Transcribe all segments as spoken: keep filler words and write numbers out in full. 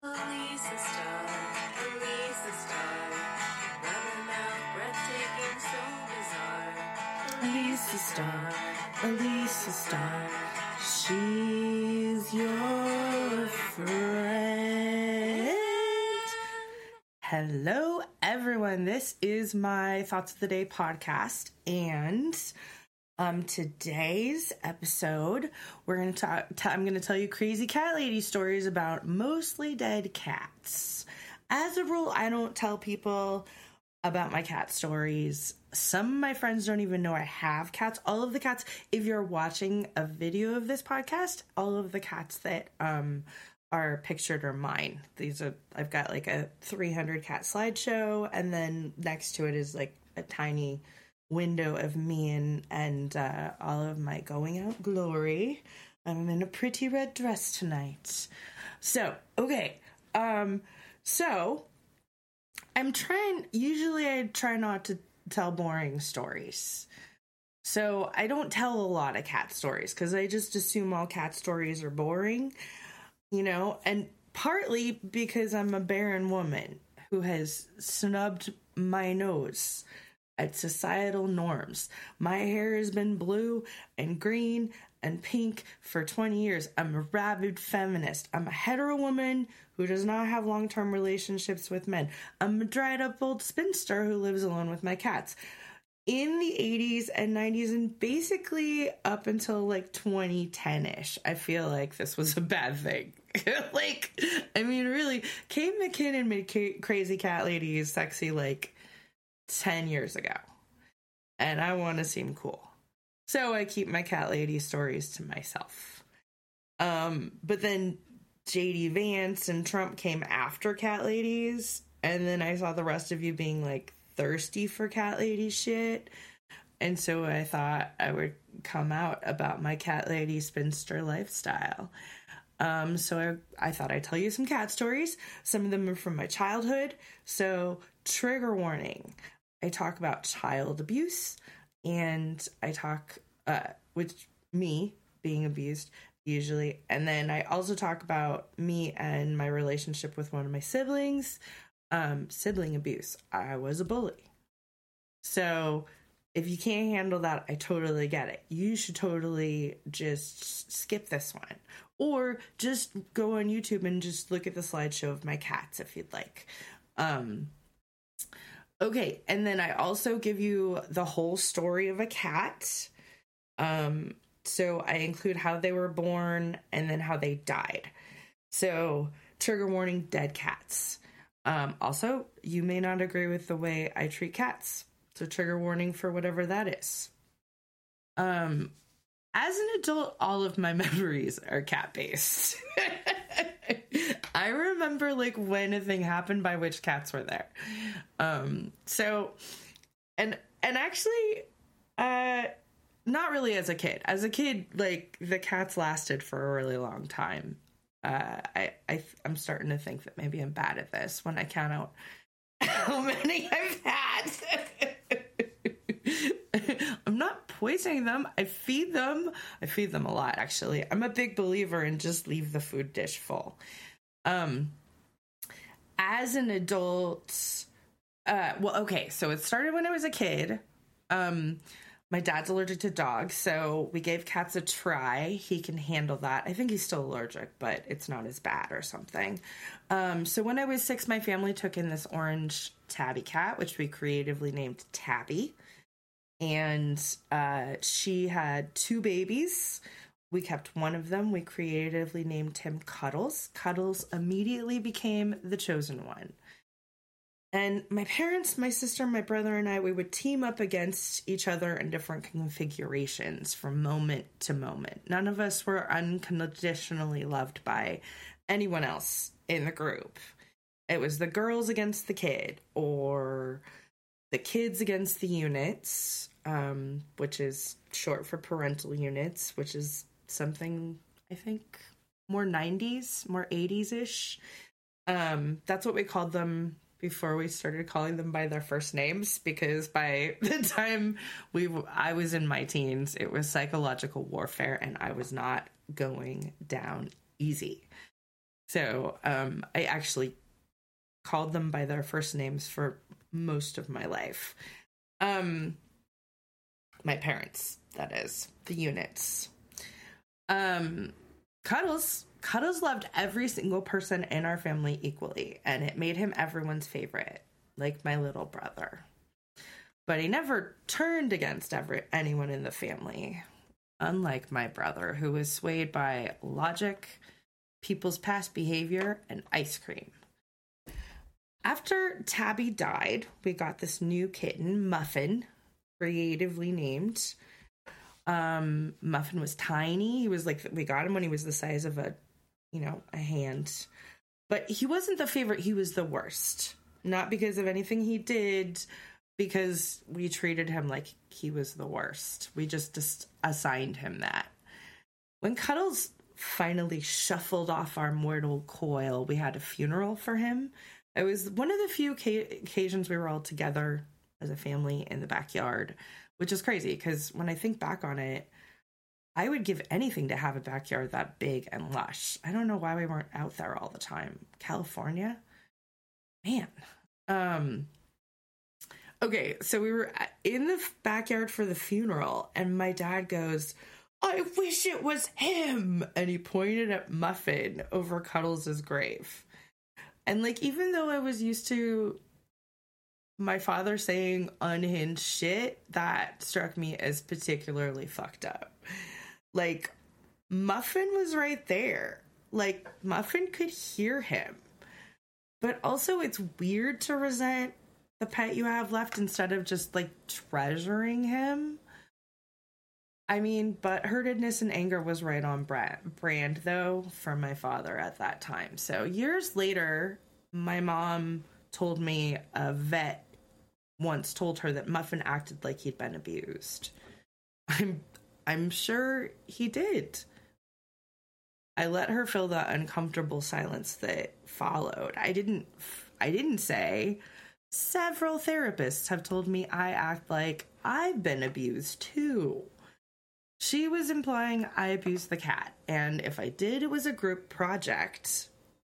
Elisa Star, Elisa Star, running out, breathtaking, so bizarre. Elisa Star, Elisa Star, she's your friend. Hello, everyone. This is my Thoughts of the Day podcast, and um, today's episode, we're going to talk. T- I'm going to tell you crazy cat lady stories about mostly dead cats. As a rule, I don't tell people about my cat stories. Some of my friends don't even know I have cats. All of the cats, if you're watching a video of this podcast, all of the cats that um are pictured are mine. These are, I've got like a three hundred cat slideshow, and then next to it is like a tiny window of me and, and uh, all of my going out glory. I'm in a pretty red dress tonight. So, okay. Um, so I'm trying, usually I try not to tell boring stories. So I don't tell a lot of cat stories because I just assume all cat stories are boring. You know, and partly because I'm a barren woman who has snubbed my nose at societal norms. My hair has been blue and green and pink for twenty years. I'm a rabid feminist. I'm a hetero woman who does not have long-term relationships with men. I'm a dried-up old spinster who lives alone with my cats. In the eighties and nineties, and basically up until like twenty ten-ish, I feel like this was a bad thing. Like, I mean, really, Kate McKinnon made ca- Crazy Cat Lady sexy like ten years ago. And I want to seem cool. So I keep my cat lady stories to myself. Um, but then J D Vance and Trump came after cat ladies. And then I saw the rest of you being like thirsty for cat lady shit. And so I thought I would come out about my cat lady spinster lifestyle. Um, so I, I thought I'd tell you some cat stories. Some of them are from my childhood. So trigger warning. I talk about child abuse, and I talk, uh, with me being abused usually. And then I also talk about me and my relationship with one of my siblings. Um, sibling abuse. I was a bully. So if you can't handle that, I totally get it. You should totally just skip this one. Or just go on YouTube and just look at the slideshow of my cats if you'd like. Um, okay, and then I also give you the whole story of a cat. Um, so I include how they were born and then how they died. So, trigger warning, dead cats. Um, also, you may not agree with the way I treat cats. So trigger warning for whatever that is. Um, as an adult, all of my memories are cat-based. I remember like when a thing happened by which cats were there. Um, so, and, and actually, uh, not really as a kid. As a kid, like the cats lasted for a really long time. Uh, I, I, I'm starting to think that maybe I'm bad at this when I count out how many I've had. I'm not poisoning them. I feed them. I feed them a lot, actually. I'm a big believer in just leave the food dish full. Um, as an adult, uh, well, okay, so it started when I was a kid. Um, My dad's allergic to dogs, so we gave cats a try. He can handle that. I think he's still allergic, but it's not as bad or something. Um, so when I was six, my family took in this orange tabby cat, which we creatively named Tabby. And uh, she had two babies. We kept one of them. We creatively named him Cuddles. Cuddles immediately became the chosen one. And my parents, my sister, my brother, and I, we would team up against each other in different configurations from moment to moment. None of us were unconditionally loved by anyone else in the group. It was the girls against the kid, or the kids against the units, um, which is short for parental units, which is something, I think, more nineties, more eighties-ish. Um, that's what we called them before we started calling them by their first names, because by the time we I was in my teens, it was psychological warfare, and I was not going down easy. So um, I actually called them by their first names for most of my life. Um, my parents, that is, the units. Um, Cuddles, Cuddles loved every single person in our family equally, and it made him everyone's favorite, like my little brother. But he never turned against every, anyone in the family, unlike my brother, who was swayed by logic, people's past behavior, and ice cream. After Tabby died, we got this new kitten, Muffin, creatively named. Um, Muffin was tiny. He was like, we got him when he was the size of a, you know, a hand. But he wasn't the favorite. He was the worst. Not because of anything he did, because we treated him like he was the worst. We just, just assigned him that. When Cuddles finally shuffled off our mortal coil, we had a funeral for him. It was one of the few ca- occasions we were all together as a family in the backyard, which is crazy because when I think back on it, I would give anything to have a backyard that big and lush. I don't know why we weren't out there all the time. California? Man. Um, okay, so we were in the backyard for the funeral, and my dad goes, I wish it was him! And he pointed at Muffin over Cuddles' grave. And, like, even though I was used to my father saying unhinged shit, that struck me as particularly fucked up. Like, Muffin was right there. Like, Muffin could hear him. But also, it's weird to resent the pet you have left instead of just, like, treasuring him. I mean, butthurtedness and anger was right on brand, though, for my father at that time. So years later, my mom told me a vet once told her that Muffin acted like he'd been abused. I'm, I'm sure he did. I let her feel the uncomfortable silence that followed. I didn't, I didn't say, several therapists have told me I act like I've been abused too. She was implying I abused the cat, and if I did, it was a group project.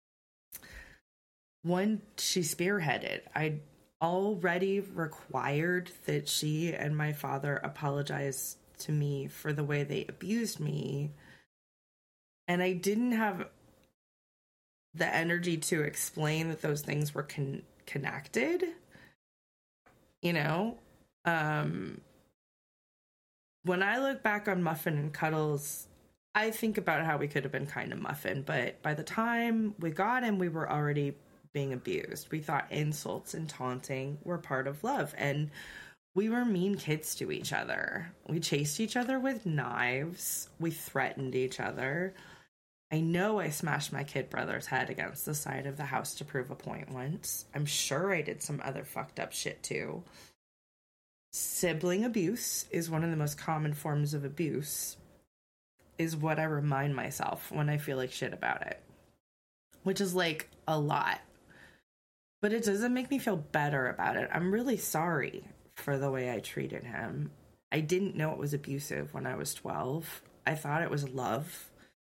One she spearheaded. I already required that she and my father apologize to me for the way they abused me, and I didn't have the energy to explain that those things were con- connected. You know? Um... When I look back on Muffin and Cuddles, I think about how we could have been kind to Muffin, but by the time we got him, we were already being abused. We thought insults and taunting were part of love, and we were mean kids to each other. We chased each other with knives. We threatened each other. I know I smashed my kid brother's head against the side of the house to prove a point once. I'm sure I did some other fucked up shit too. Sibling abuse is one of the most common forms of abuse, is what I remind myself when I feel like shit about it, which is like a lot, but it doesn't make me feel better about it. I'm really sorry for the way I treated him. I didn't know it was abusive when I was twelve. I thought it was love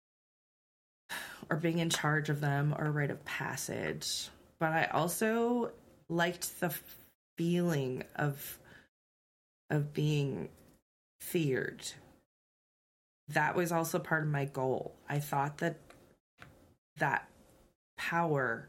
or being in charge of them or a rite of passage, but I also liked the feeling of of being feared. That was also part of my goal. I thought that that power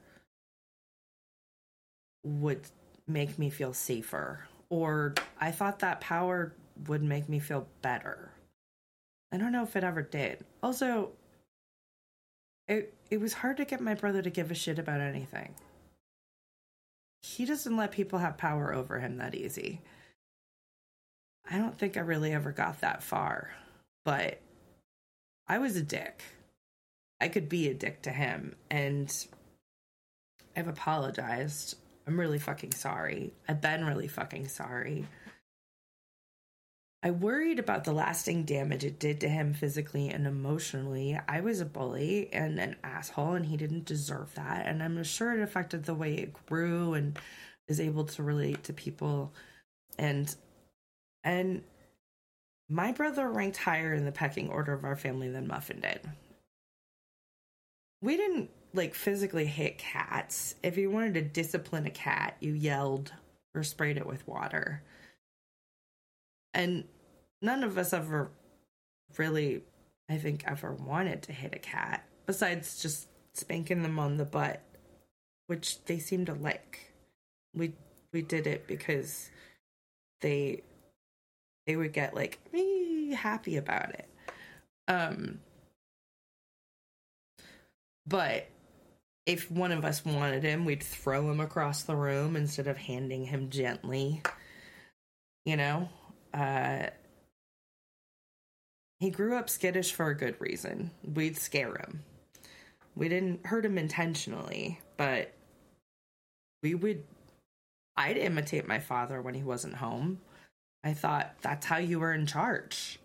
would make me feel safer, or I thought that power would make me feel better. I don't know if it ever did. Also, it it was hard to get my brother to give a shit about anything. He doesn't let people have power over him that easy. I don't think I really ever got that far, but I was a dick. I could be a dick to him, and I've apologized. I'm really fucking sorry. I've been really fucking sorry. I worried about the lasting damage it did to him physically and emotionally. I was a bully and an asshole, and he didn't deserve that, and I'm sure it affected the way it grew and is able to relate to people, and And my brother ranked higher in the pecking order of our family than Muffin did. we didn't like physically hit cats. If you wanted to discipline a cat, you yelled or sprayed it with water. And none of us ever really, I think, ever wanted to hit a cat, besides just spanking them on the butt, which they seem to like. We we did it because they they would get like me happy about it. Um, but if one of us wanted him, we'd throw him across the room instead of handing him gently. You know, uh, he grew up skittish for a good reason. We'd scare him. We didn't hurt him intentionally, but we would, I'd imitate my father when he wasn't home. I thought that's how you were in charge.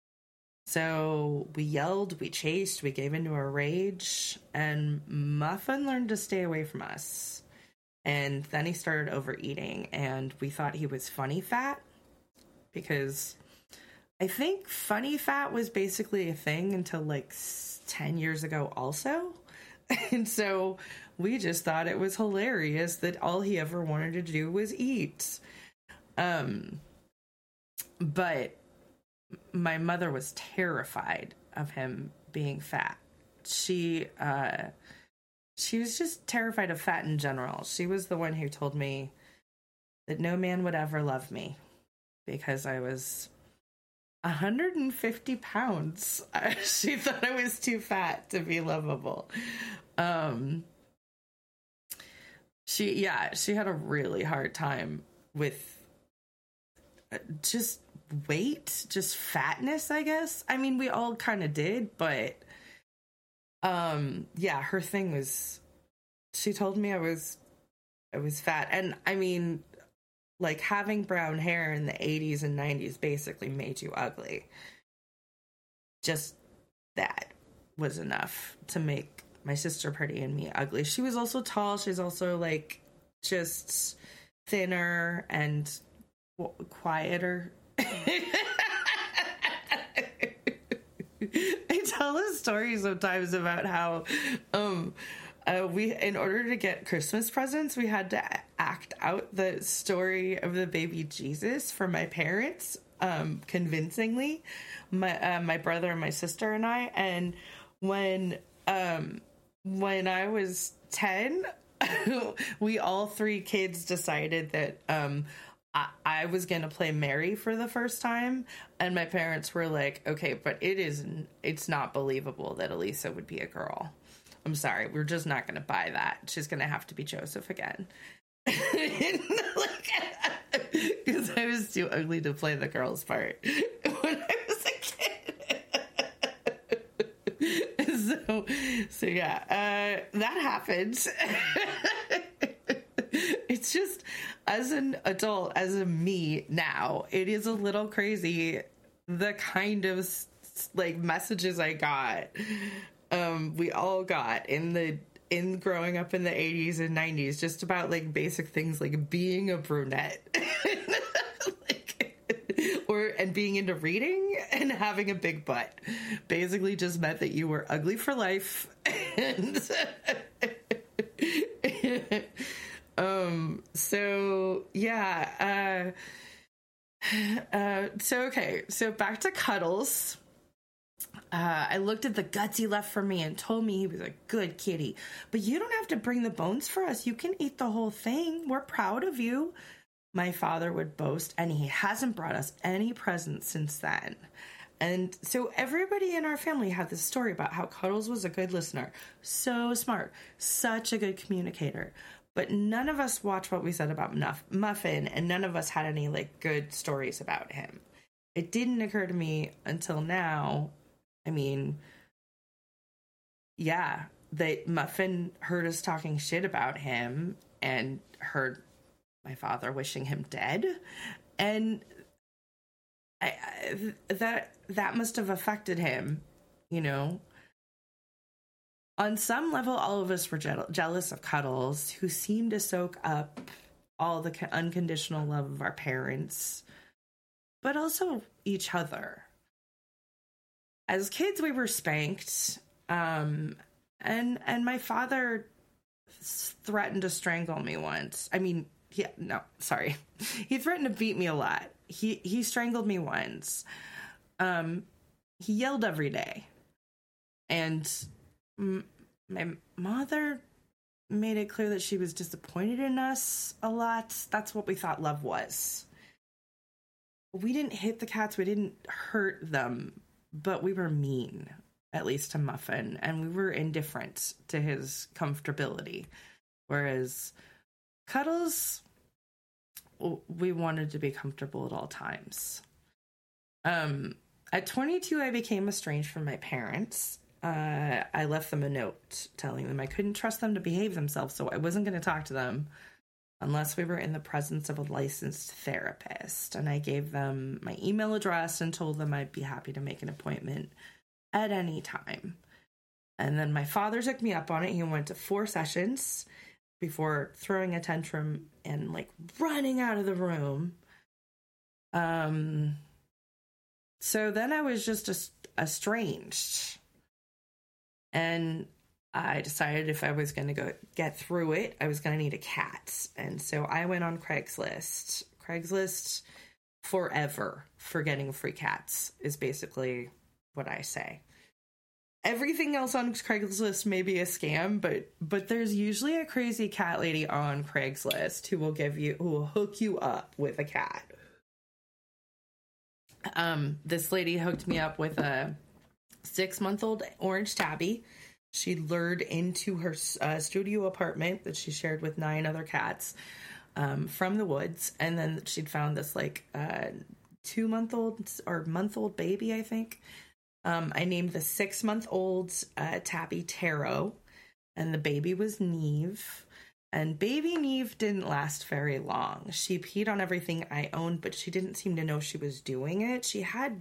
So we yelled, we chased, we gave into a rage, and Muffin learned to stay away from us. And then he started overeating, and we thought he was funny fat, because I think funny fat was basically a thing until like ten years ago also. And so we just thought it was hilarious that all he ever wanted to do was eat. Um, but my mother was terrified of him being fat. She, uh, she was just terrified of fat in general. She was the one who told me that no man would ever love me because I was one hundred fifty pounds. She thought I was too fat to be lovable. Um, she, yeah, she had a really hard time with just weight, just fatness, I guess. I mean, we all kind of did, but, um, yeah, her thing was, she told me I was, I was fat. And I mean, like, having brown hair in the eighties and nineties basically made you ugly. Just that was enough to make my sister pretty and me ugly. She was also tall. She's also, like, just thinner and w- quieter. I tell a story sometimes about how um uh, we, in order to get Christmas presents, we had to act out the story of the baby Jesus for my parents um convincingly, my uh, my brother and my sister and I. And when um when I was ten, we all three kids decided that um I, I was going to play Mary for the first time, and my parents were like, okay, but it is, it's not believable that Elisa would be a girl. I'm sorry, we're just not going to buy that. She's going to have to be Joseph again. Because I was too ugly to play the girl's part when I was a kid. so, so yeah, uh, that happened. It's just, as an adult, as a me now, it is a little crazy the kind of like messages I got, um, we all got in the in growing up in the eighties and nineties, just about like basic things like being a brunette, like, or and being into reading and having a big butt, basically just meant that you were ugly for life. And Um, so yeah, uh, uh, so okay, so back to Cuddles. Uh, I looked at the guts he left for me and told me he was a good kitty, but you don't have to bring the bones for us. You can eat the whole thing. We're proud of you, my father would boast, and he hasn't brought us any presents since then. And so everybody in our family had this story about how Cuddles was a good listener, so smart, such a good communicator. But none of us watched what we said about Muff- Muffin, and none of us had any, like, good stories about him. It didn't occur to me until now, I mean, yeah, that Muffin heard us talking shit about him and heard my father wishing him dead. And I, I, that that must have affected him, you know. On some level, all of us were je- jealous of Cuddles, who seemed to soak up all the co- unconditional love of our parents, but also each other. As kids, we were spanked, um, And and my father threatened to strangle me once. I mean, yeah, no, sorry. He threatened to beat me a lot. He he strangled me once. Um, he yelled every day. And m- my mother made it clear that she was disappointed in us a lot. That's what we thought love was. We didn't hit the cats. We didn't hurt them, but we were mean, at least to Muffin, and we were indifferent to his comfortability. Whereas Cuddles, we wanted to be comfortable at all times. Um, at twenty-two, I became estranged from my parents. Uh, I left them a note telling them I couldn't trust them to behave themselves, so I wasn't going to talk to them unless we were in the presence of a licensed therapist. And I gave them my email address and told them I'd be happy to make an appointment at any time. And then my father took me up on it. He went to four sessions before throwing a tantrum and like running out of the room. Um, so then I was just estranged. And I decided if I was going to go get through it, I was going to need a cat. And so I went on Craigslist. Craigslist forever for getting free cats is basically what I say. Everything else on Craigslist may be a scam, but but there's usually a crazy cat lady on Craigslist who will give you who will hook you up with a cat. Um, this lady hooked me up with a six-month-old orange tabby. She lured into her uh, studio apartment that she shared with nine other cats um, from the woods, and then she'd found this like uh, two-month-old or month-old baby, I think. Um, I named the six-month-old uh, tabby Taro, and the baby was Neve. And baby Neve didn't last very long. She peed on everything I owned, but she didn't seem to know she was doing it. She had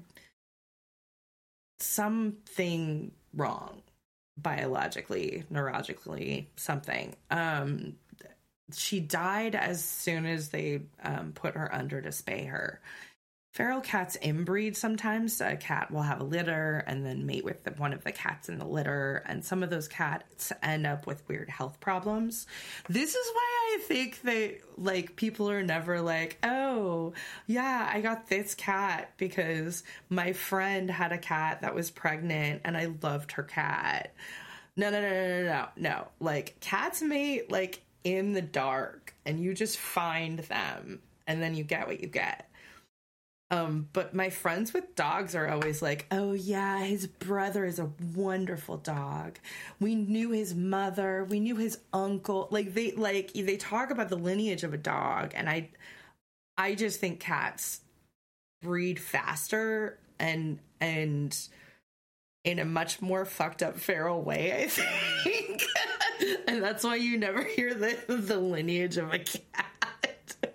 something wrong, biologically, neurologically, something. Um, she died as soon as they um, put her under to spay her. Feral cats inbreed sometimes. A cat will have a litter and then mate with the, one of the cats in the litter, and some of those cats end up with weird health problems. This is why I think that, like, people are never like, oh, yeah, I got this cat because my friend had a cat that was pregnant and I loved her cat. No, no, no, no, no, no, no. Like, cats mate, like, in the dark, and you just find them, and then you get what you get. Um, but my friends with dogs are always like, oh yeah, his brother is a wonderful dog. We knew his mother. We knew his uncle. Like they, like they talk about the lineage of a dog. And I, I just think cats breed faster and, and in a much more fucked up feral way, I think. And that's why you never hear the, the lineage of a cat.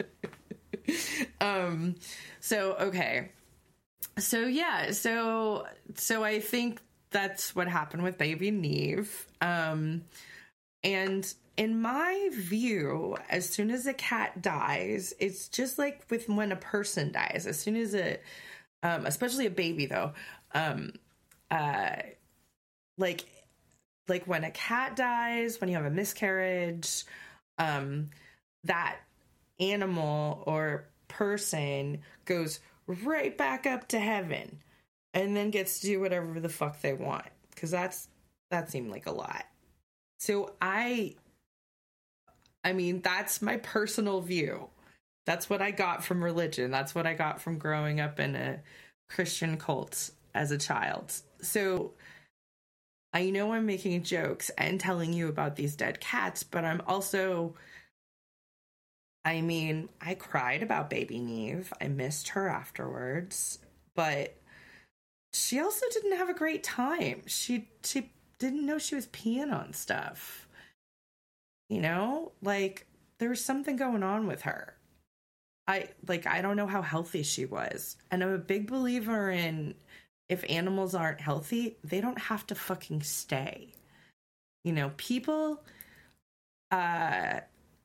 um, So, okay. So, yeah. So, so I think that's what happened with baby Neve. Um, and in my view, as soon as a cat dies, it's just like with when a person dies. As soon as a, um, especially a baby though, um, uh, like, like when a cat dies, when you have a miscarriage, um, that animal or person goes right back up to heaven and then gets to do whatever the fuck they want, because that's that seemed like a lot. So I I mean that's my personal view. That's what I got from religion. That's what I got from growing up in a Christian cult as a child. So I know I'm making jokes and telling you about these dead cats, but I'm also I mean, I cried about baby Neve. I missed her afterwards, but she also didn't have a great time. She she didn't know she was peeing on stuff. You know, like there was something going on with her. I like I don't know how healthy she was. And I'm a big believer in if animals aren't healthy, they don't have to fucking stay. You know, people uh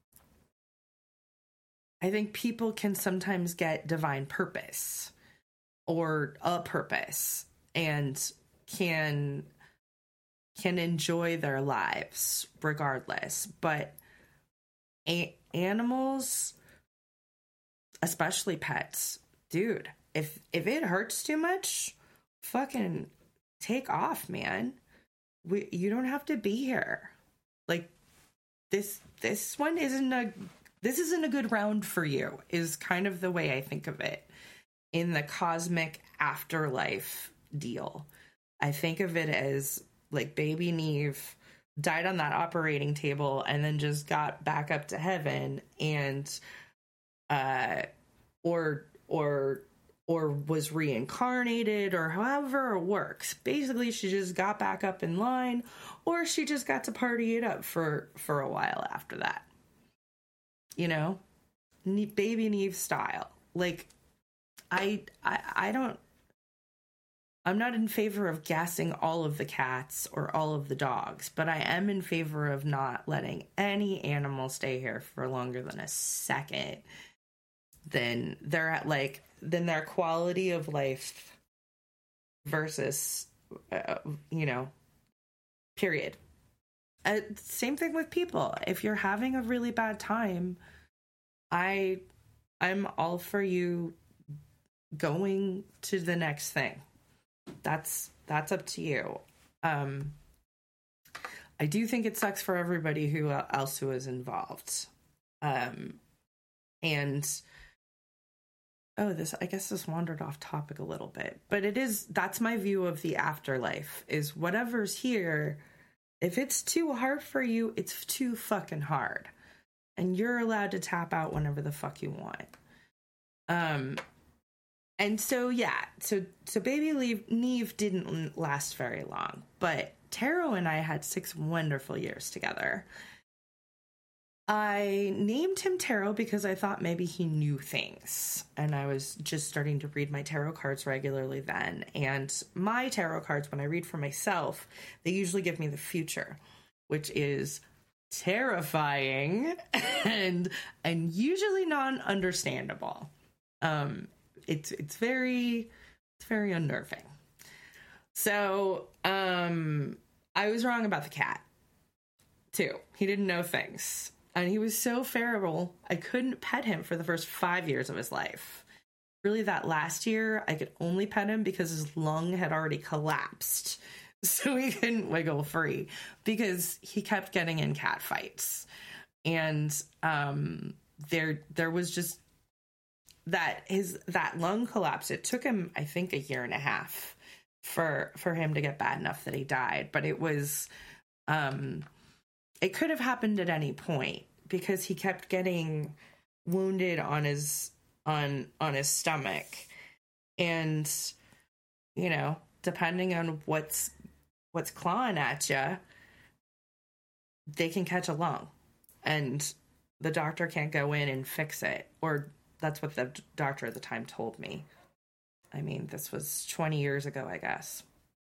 I think people can sometimes get divine purpose or a purpose and can can enjoy their lives regardless. But a- animals, especially pets, dude, if if it hurts too much, fucking take off, man. We, you don't have to be here. Like, this this one isn't a this isn't a good round for you, is kind of the way I think of it in the cosmic afterlife deal. I think of it as like baby Neve died on that operating table and then just got back up to heaven, and uh or or or was reincarnated, or however it works. Basically, she just got back up in line, or she just got to party it up for, for a while after that. You know? Ne- Baby Neve style. Like, I, I, I don't... I'm not in favor of gassing all of the cats or all of the dogs, but I am in favor of not letting any animal stay here for longer than a second. Then they're at, like... then their quality of life versus, uh, you know, period. Uh, same thing with people. If you're having a really bad time, I, I'm all for you going to the next thing. That's, that's up to you. Um, I do think it sucks for everybody who else who is involved. Um, and Oh, this, I guess this wandered off topic a little bit, but it is, that's my view of the afterlife, is whatever's here, if it's too hard for you, it's too fucking hard. And you're allowed to tap out whenever the fuck you want. Um, and so, yeah, so, so baby Neve didn't last very long, but Taro and I had six wonderful years together. I named him Taro because I thought maybe he knew things, and I was just starting to read my tarot cards regularly then. And my tarot cards, when I read for myself, they usually give me the future, which is terrifying and and usually non-understandable. Um, it's it's very it's very unnerving. So um, I was wrong about the cat too. He didn't know things. And he was so feral, I couldn't pet him for the first five years of his life. Really, that last year, I could only pet him because his lung had already collapsed. So he couldn't wiggle free because he kept getting in cat fights. And um, there there was just that his that lung collapse. It took him, I think, a year and a half for for him to get bad enough that he died. But it was... Um, it could have happened at any point because he kept getting wounded on his on on his stomach, and you know, depending on what's what's clawing at you, they can catch a lung, and the doctor can't go in and fix it, or that's what the doctor at the time told me. I mean, this was twenty years ago, I guess.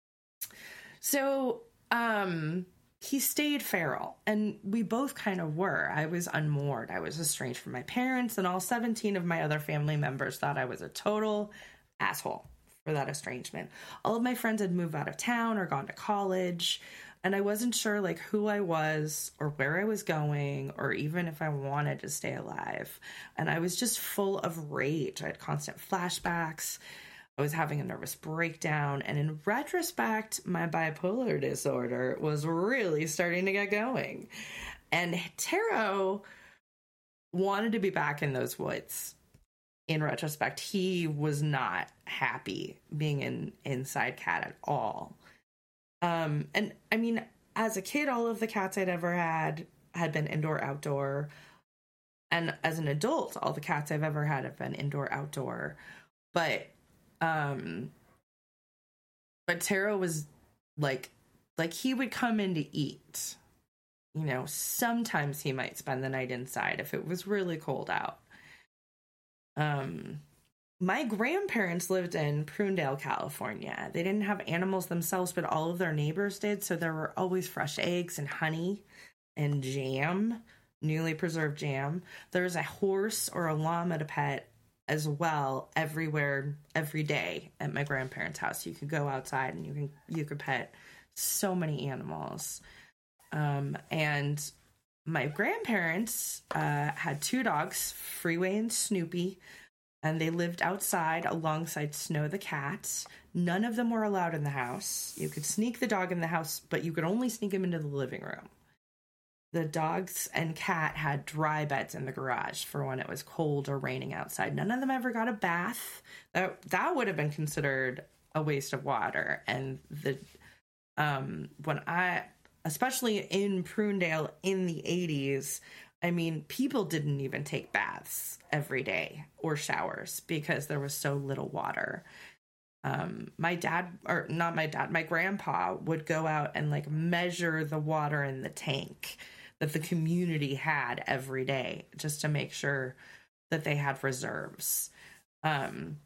So, um. he stayed feral, and we both kind of were. I was unmoored. I was estranged from my parents, and all seventeen of my other family members thought I was a total asshole for that estrangement. All of my friends had moved out of town or gone to college, and I wasn't sure like who I was or where I was going or even if I wanted to stay alive. And I was just full of rage. I had constant flashbacks. I was having a nervous breakdown, and in retrospect, my bipolar disorder was really starting to get going. And Taro wanted to be back in those woods. In retrospect, he was not happy being in inside cat at all. Um, and I mean, as a kid, all of the cats I'd ever had had been indoor, outdoor. And as an adult, all the cats I've ever had have been indoor, outdoor. But Um, but Taro was like, like he would come in to eat, you know, sometimes he might spend the night inside if it was really cold out. Um, my grandparents lived in Prunedale, California. They didn't have animals themselves, but all of their neighbors did. So there were always fresh eggs and honey and jam, newly preserved jam. There was a horse or a llama to pet as well everywhere, every day at my grandparents' house. You could go outside and you can you could pet so many animals. Um, and my grandparents uh, had two dogs, Freeway and Snoopy, and they lived outside alongside Snow the cat. None of them were allowed in the house. You could sneak the dog in the house, but you could only sneak him into the living room. The dogs and cat had dry beds in the garage for when it was cold or raining outside. None of them ever got a bath. That, that would have been considered a waste of water. And the um, when I, especially in Prunedale in the eighties, I mean, people didn't even take baths every day or showers because there was so little water. Um, my dad, or not my dad, my grandpa would go out and like measure the water in the tank that the community had every day just to make sure that they had reserves. Um,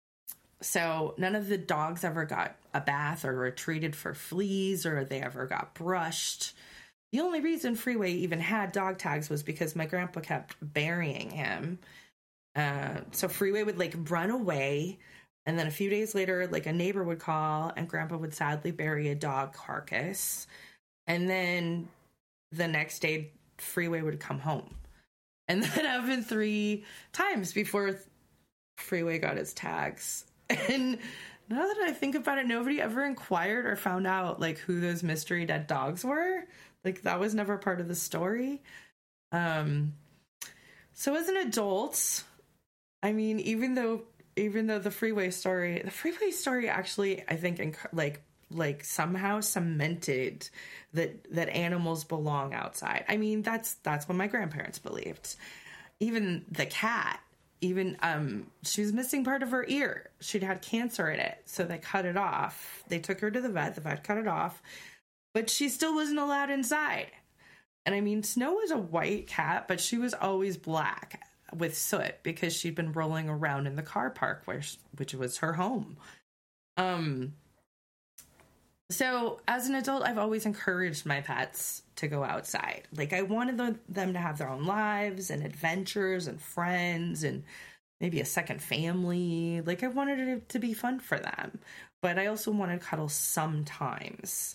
so none of the dogs ever got a bath or were treated for fleas or they ever got brushed. The only reason Freeway even had dog tags was because my grandpa kept burying him. Uh, so Freeway would like run away. And then a few days later, like a neighbor would call and grandpa would sadly bury a dog carcass. And then the next day, Freeway would come home. And that happened three times before Freeway got his tags. And now that I think about it, nobody ever inquired or found out like who those mystery dead dogs were. Like that was never part of the story. Um, so as an adult, I mean, even though even though the Freeway story, the Freeway story actually, I think, inc- like like somehow cemented that that animals belong outside. I mean, that's that's what my grandparents believed. Even the cat, even um, she was missing part of her ear. She'd had cancer in it, so they cut it off. They took her to the vet. The vet cut it off. But she still wasn't allowed inside. And I mean, Snow was a white cat, but she was always black with soot because she'd been rolling around in the car park, where, which was her home. Um. So as an adult, I've always encouraged my pets to go outside. Like I wanted them, them to have their own lives and adventures and friends and maybe a second family. Like I wanted it to be fun for them. But I also wanted cuddles sometimes.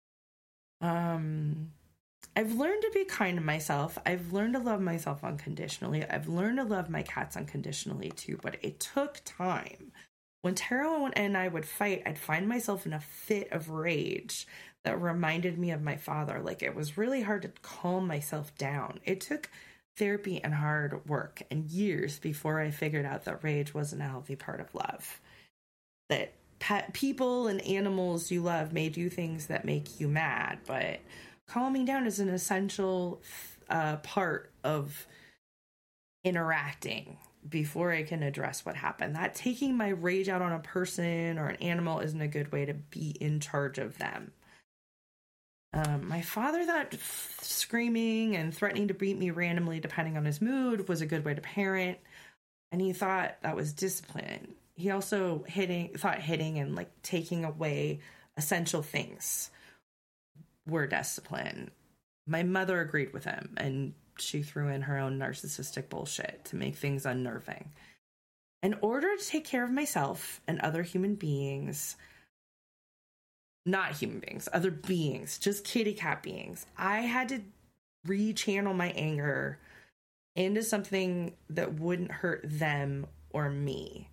Um, I've learned to be kind to myself. I've learned to love myself unconditionally. I've learned to love my cats unconditionally too, but it took time. When Taro and I would fight, I'd find myself in a fit of rage that reminded me of my father. Like it was really hard to calm myself down. It took therapy and hard work and years before I figured out that rage wasn't a healthy part of love. That pet people and animals you love may do things that make you mad, but calming down is an essential uh, part of interacting before I can address what happened. That taking my rage out on a person or an animal isn't a good way to be in charge of them. Um, my father thought f- screaming and threatening to beat me randomly depending on his mood was a good way to parent, and he thought that was discipline. He also hitting thought hitting and like taking away essential things were discipline. My mother agreed with him, and she threw in her own narcissistic bullshit to make things unnerving. In order to take care of myself and other human beings, not human beings, other beings, just kitty cat beings, I had to rechannel my anger into something that wouldn't hurt them or me.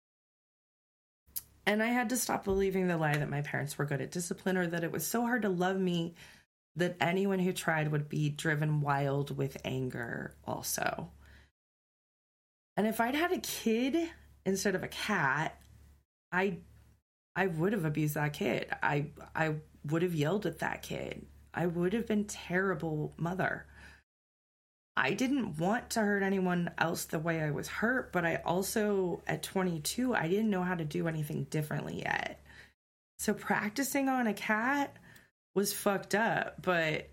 And I had to stop believing the lie that my parents were good at discipline or that it was so hard to love me that anyone who tried would be driven wild with anger also. And if I'd had a kid instead of a cat, I I would have abused that kid. I I would have yelled at that kid. I would have been a terrible mother. I didn't want to hurt anyone else the way I was hurt, but I also, at twenty-two, I didn't know how to do anything differently yet. So practicing on a cat was fucked up, but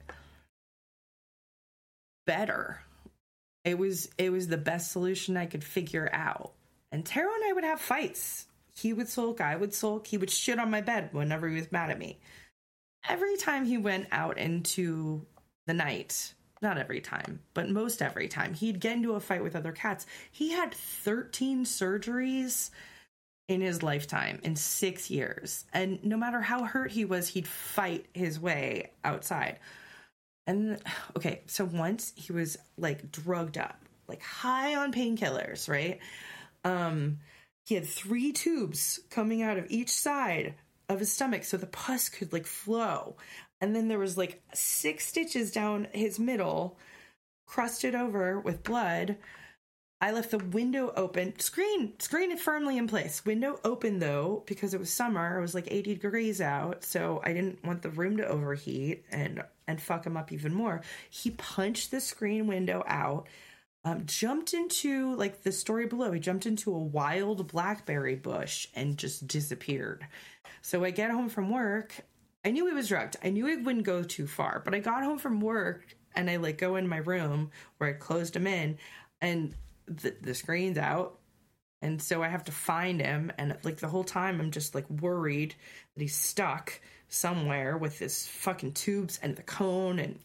better. It was it was the best solution I could figure out. And Taro and I would have fights. He would sulk, I would sulk. He would shit on my bed whenever he was mad at me. Every time he went out into the night, not every time, but most every time, he'd get into a fight with other cats. He had thirteen surgeries in his lifetime, in six years. And no matter how hurt he was, he'd fight his way outside. And okay, so once he was like drugged up, like high on painkillers, right? Um, he had three tubes coming out of each side of his stomach so the pus could like flow. And then there was like six stitches down his middle, crusted over with blood. I left the window open, screen, screen it firmly in place. Window open though, because it was summer. It was like eighty degrees out. So I didn't want the room to overheat and, and fuck him up even more. He punched the screen window out, um, jumped into like the story below. He jumped into a wild blackberry bush and just disappeared. So I get home from work. I knew he was drugged. I knew it wouldn't go too far, but I got home from work and I like go in my room where I closed him in, and the, the screen's out. And so I have to find him. And like the whole time I'm just like worried that he's stuck somewhere with his fucking tubes and the cone. And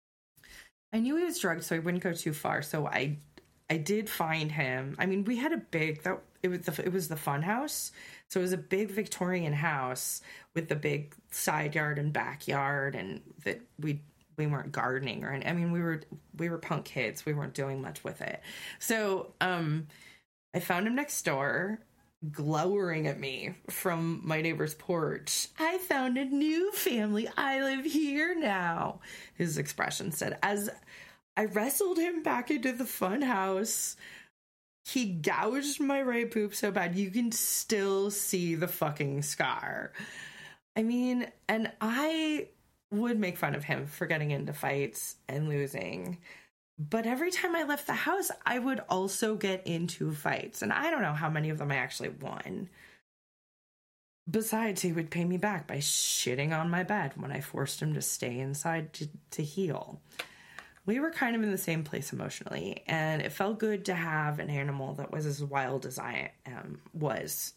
I knew he was drugged, so I wouldn't go too far. So I, I did find him. I mean, we had a big, that it was the, it was the fun house. So it was a big Victorian house with the big side yard and backyard, and that we, we weren't gardening or anything. I mean, we were, we were punk kids. We weren't doing much with it. So, um, I found him next door, glowering at me from my neighbor's porch. I found a new family. I live here now, his expression said. As I wrestled him back into the fun house, he gouged my right poop so bad you can still see the fucking scar. I mean, and I would make fun of him for getting into fights and losing. But every time I left the house, I would also get into fights. And I don't know how many of them I actually won. Besides, he would pay me back by shitting on my bed when I forced him to stay inside to, to heal. We were kind of in the same place emotionally, and it felt good to have an animal that was as wild as I um, was.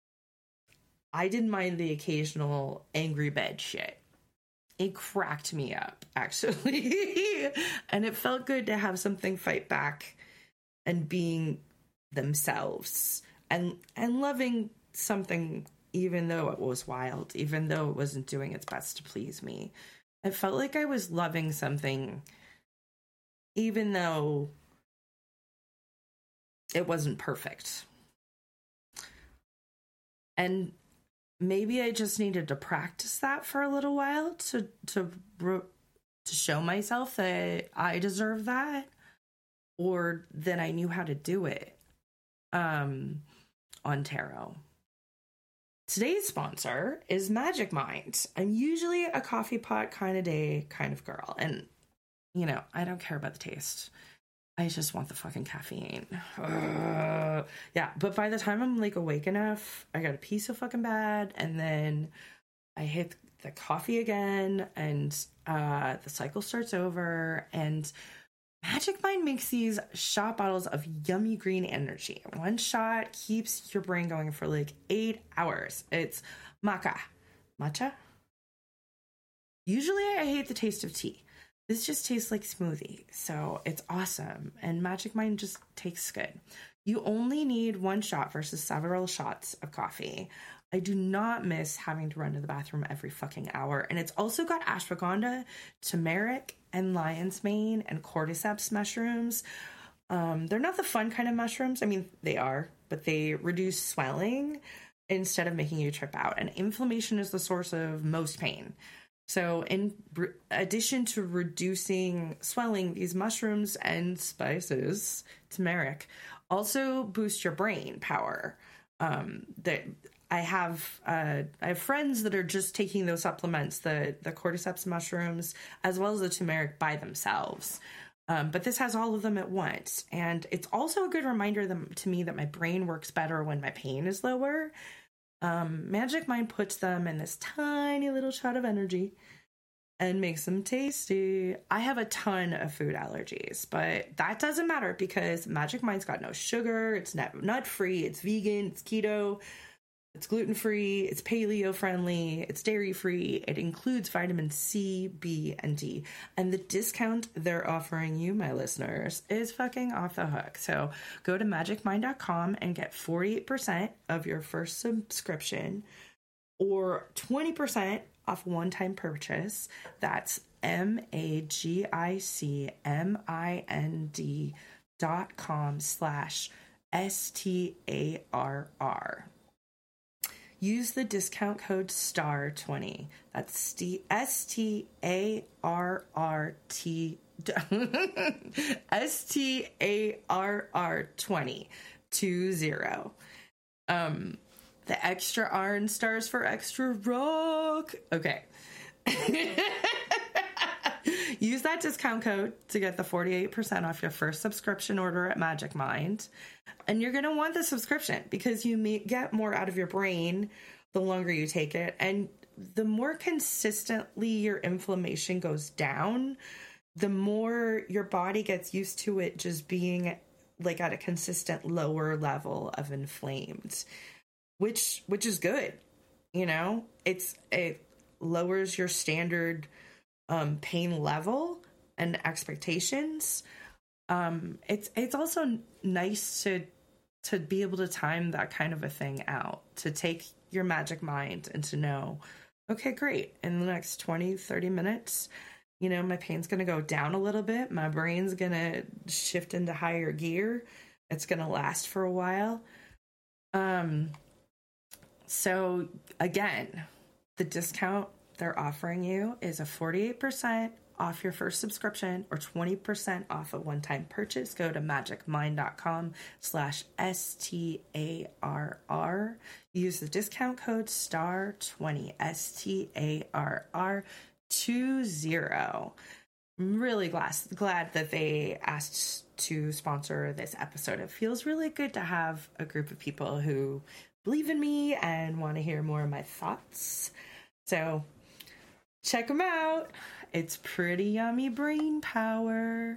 I didn't mind the occasional angry bed shit. It cracked me up, actually. And it felt good to have something fight back and being themselves and and loving something even though it was wild, even though it wasn't doing its best to please me. I felt like I was loving something even though it wasn't perfect. And maybe I just needed to practice that for a little while to to to show myself that I deserve that, or that I knew how to do it um, on tarot. Today's sponsor is Magic Mind. I'm usually a coffee pot kind of day kind of girl, and you know, I don't care about the taste. I just want the fucking caffeine. Ugh. Yeah, but by the time I'm like awake enough, I got a piece of fucking bed, and then I hit the coffee again, and uh, the cycle starts over. And Magic Mind makes these shot bottles of yummy green energy. One shot keeps your brain going for like eight hours. It's maca. Matcha? Usually I hate the taste of tea. This just tastes like smoothie, so it's awesome, and Magic Mind just tastes good. You only need one shot versus several shots of coffee. I do not miss having to run to the bathroom every fucking hour, and it's also got ashwagandha, turmeric, and lion's mane, and cordyceps mushrooms. Um, they're not the fun kind of mushrooms. I mean, they are, but they reduce swelling instead of making you trip out, and inflammation is the source of most pain. So in re- addition to reducing swelling, these mushrooms and spices, turmeric, also boost your brain power. Um, that I have, uh, I have friends that are just taking those supplements, the the cordyceps mushrooms, as well as the turmeric by themselves. Um, but this has all of them at once, and it's also a good reminder them, to me that my brain works better when my pain is lower. Um, Magic Mind puts them in this tiny little shot of energy and makes them tasty. I have a ton of food allergies, but that doesn't matter because Magic Mind's got no sugar, it's nut free, it's vegan, it's keto. It's gluten-free, it's paleo-friendly, it's dairy-free, it includes vitamin C, B, and D. And the discount they're offering you, my listeners, is fucking off the hook. So go to magic mind dot com and get forty-eight percent of your first subscription or twenty percent off one-time purchase. That's M-A-G-I-C-M-I-N-D dot com slash S-T-A-R-R. Use the discount code STAR twenty. That's S T A R R T S T A R R twenty two zero. Um, the extra R in stars for extra rock. Okay. Use that discount code to get the forty-eight percent off your first subscription order at Magic Mind. And you're going to want the subscription because you may get more out of your brain the longer you take it. And the more consistently your inflammation goes down, the more your body gets used to it just being like at a consistent lower level of inflamed, which which is good. You know, it's it lowers your standard um, pain level and expectations. Um, it's it's also nice to to be able to time that kind of a thing out, to take your Magic Mind and to know, okay, great, in the next twenty, thirty minutes, you know, my pain's going to go down a little bit. My brain's going to shift into higher gear. It's going to last for a while. Um, so again, the discount they're offering you is a forty-eight percent off your first subscription or twenty percent off a one-time purchase. Go to magic mind dot com slash S T A R R. Use the discount code STAR twenty, S T A R R twenty. I'm really glad, glad that they asked to sponsor this episode. It feels really good to have a group of people who believe in me and want to hear more of my thoughts. So check them out. It's pretty yummy brain power.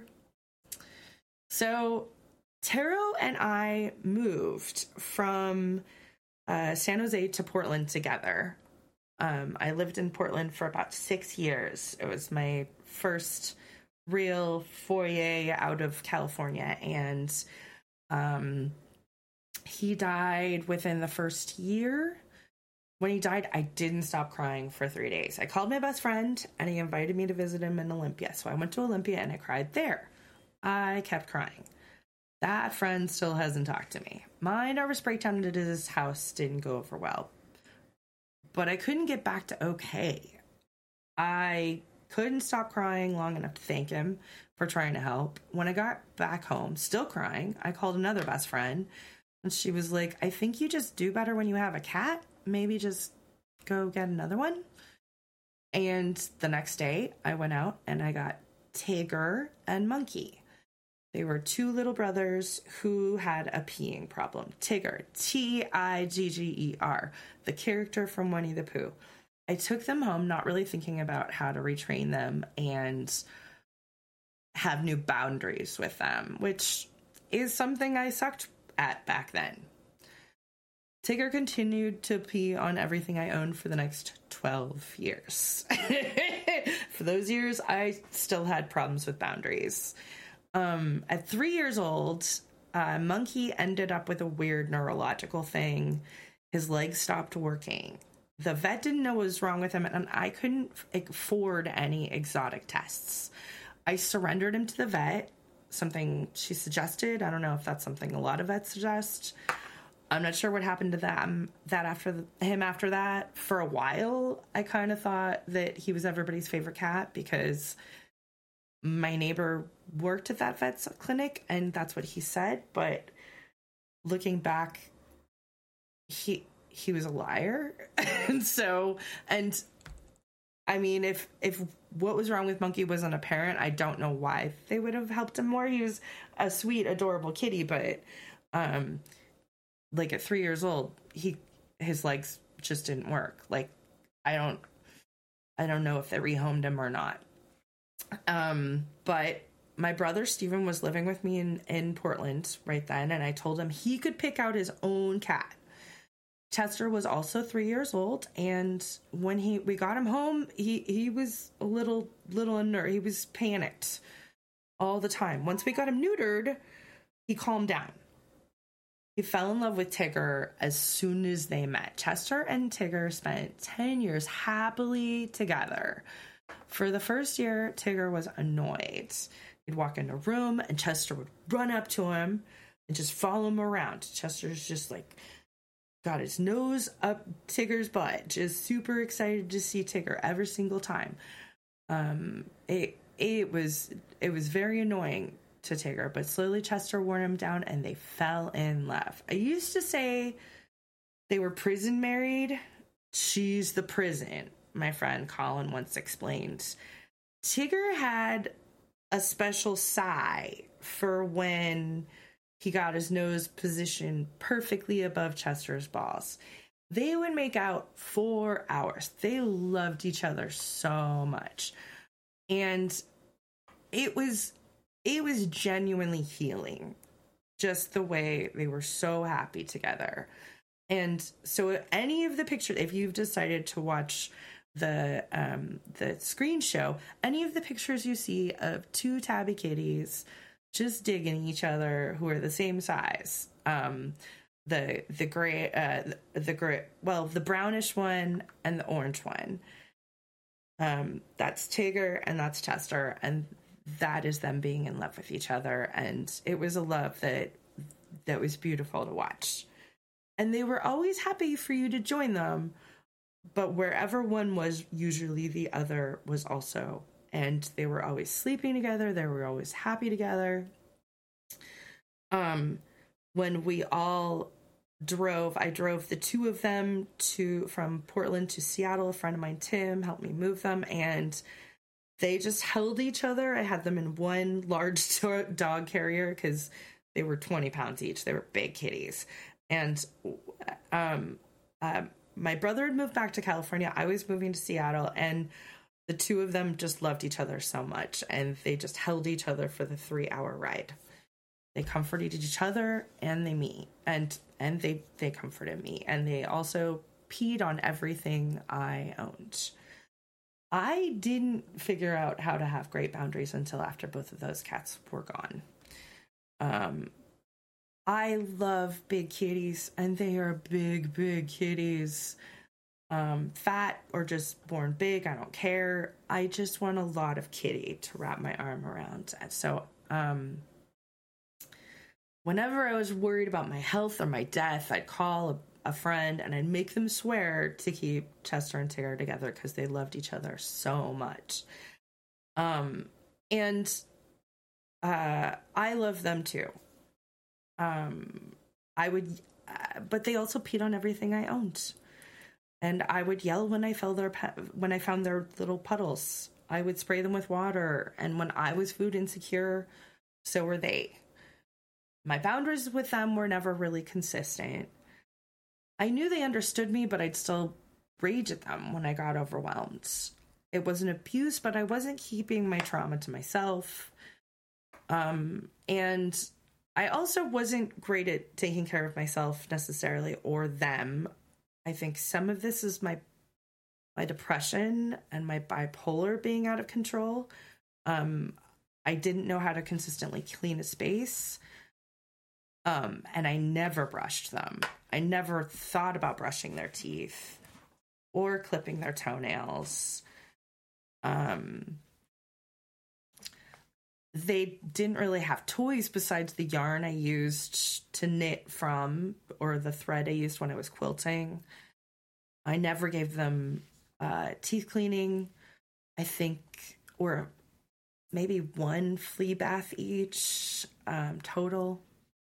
So Taro and I moved from uh, San Jose to Portland together. Um, I lived in Portland for about six years. It was my first real foray out of California. And um, he died within the first year. When he died, I didn't stop crying for three days. I called my best friend, and he invited me to visit him in Olympia. So I went to Olympia, and I cried there. I kept crying. That friend still hasn't talked to me. My nervous breakdown at his house didn't go over well. But I couldn't get back to okay. I couldn't stop crying long enough to thank him for trying to help. When I got back home, still crying, I called another best friend, and she was like, I think you just do better when you have a cat. Maybe just go get another one. And the next day I went out and I got Tigger and Monkey. They were two little brothers who had a peeing problem. Tigger, T I G G E R, the character from Winnie the Pooh. I took them home, not really thinking about how to retrain them and have new boundaries with them, which is something I sucked at back then. Tigger continued to pee on everything I owned for the next twelve years. For those years, I still had problems with boundaries. Um, at three years old, uh, Monkey ended up with a weird neurological thing. His legs stopped working. The vet didn't know what was wrong with him, and I couldn't afford any exotic tests. I surrendered him to the vet, something she suggested. I don't know if that's something a lot of vets suggest. I'm not sure what happened to them, that after the, him after that. For a while, I kind of thought that he was everybody's favorite cat because my neighbor worked at that vet's clinic, and that's what he said. But looking back, he he was a liar. And so, and I mean, if if what was wrong with Monkey wasn't apparent, I don't know why they would have helped him more. He was a sweet, adorable kitty, but um, like at three years old, he his legs just didn't work. Like, I don't I don't know if they rehomed him or not. Um, but my brother Steven was living with me in, in Portland right then, and I told him he could pick out his own cat. Chester was also three years old, and when he we got him home, he he was a little little unnerved. He was panicked all the time. Once we got him neutered, he calmed down. He fell in love with Tigger as soon as they met. Chester and Tigger spent ten years happily together. For the first year, Tigger was annoyed. He'd walk in a room, and Chester would run up to him and just follow him around. Chester's just like got his nose up Tigger's butt, just super excited to see Tigger every single time. Um, it it was it was very annoying to Tigger, but slowly Chester wore him down, and they fell in love. I used to say they were prison married. She's the prison, my friend Colin once explained. Tigger had a special sigh for when he got his nose positioned perfectly above Chester's balls. They would make out for hours. They loved each other so much. And it was it was genuinely healing, just the way they were so happy together. And so any of the pictures, if you've decided to watch the um, the screen show, any of the pictures you see of two tabby kitties just digging each other who are the same size, um, the the gray, uh, the gray, well, the brownish one and the orange one, um, that's Tigger and that's Chester, and that is them being in love with each other. And it was a love that that was beautiful to watch. And they were always happy for you to join them, but wherever one was, usually the other was also. And they were always sleeping together. They were always happy together. Um, when we all drove, I drove the two of them to from Portland to Seattle. A friend of mine, Tim, helped me move them, and they just held each other. I had them in one large dog carrier because they were twenty pounds each. They were big kitties. And um, uh, my brother had moved back to California. I was moving to Seattle, and the two of them just loved each other so much, and they just held each other for the three-hour ride. They comforted each other, and they me, and and they they comforted me, and they also peed on everything I owned. I didn't figure out how to have great boundaries until after both of those cats were gone. Um, I love big kitties, and they are big, big kitties. Um, fat or just born big, I don't care. I just want a lot of kitty to wrap my arm around. And so, um, whenever I was worried about my health or my death, I'd call a a friend and I'd make them swear to keep Chester and Tigger together because they loved each other so much. Um, and uh, I love them too. Um, I would, uh, but they also peed on everything I owned, and I would yell when I fell their when I found their little puddles. I would spray them with water, and when I was food insecure, so were they. My boundaries with them were never really consistent. I knew they understood me, but I'd still rage at them when I got overwhelmed. It wasn't abuse, but I wasn't keeping my trauma to myself. Um, and I also wasn't great at taking care of myself necessarily, or them. I think some of this is my my depression and my bipolar being out of control. Um, I didn't know how to consistently clean a space. Um, and I never brushed them. I never thought about brushing their teeth or clipping their toenails. Um, they didn't really have toys besides the yarn I used to knit from, or the thread I used when I was quilting. I never gave them uh, teeth cleaning, I think, or maybe one flea bath each um, total.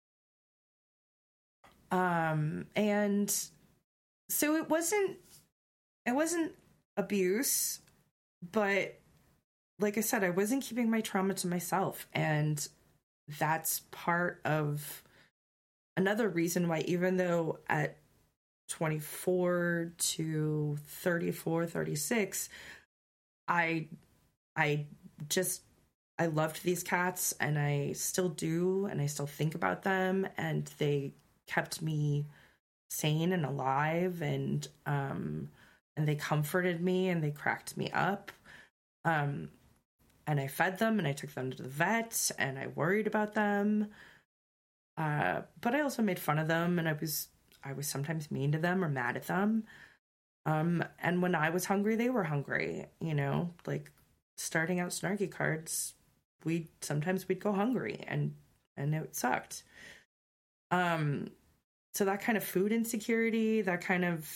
Um, and so it wasn't, it wasn't abuse, but like I said, I wasn't keeping my trauma to myself. And that's part of another reason why, even though at twenty-four to thirty-four, thirty-six, I, I just, I loved these cats, and I still do, and I still think about them, and they kept me sane and alive, and um and they comforted me and they cracked me up. Um and I fed them and I took them to the vet and I worried about them. Uh but I also made fun of them, and I was I was sometimes mean to them or mad at them. Um and when I was hungry, they were hungry, you know, like starting out Snarky Cards, we sometimes we'd go hungry, and and it sucked. Um so that kind of food insecurity, that kind of,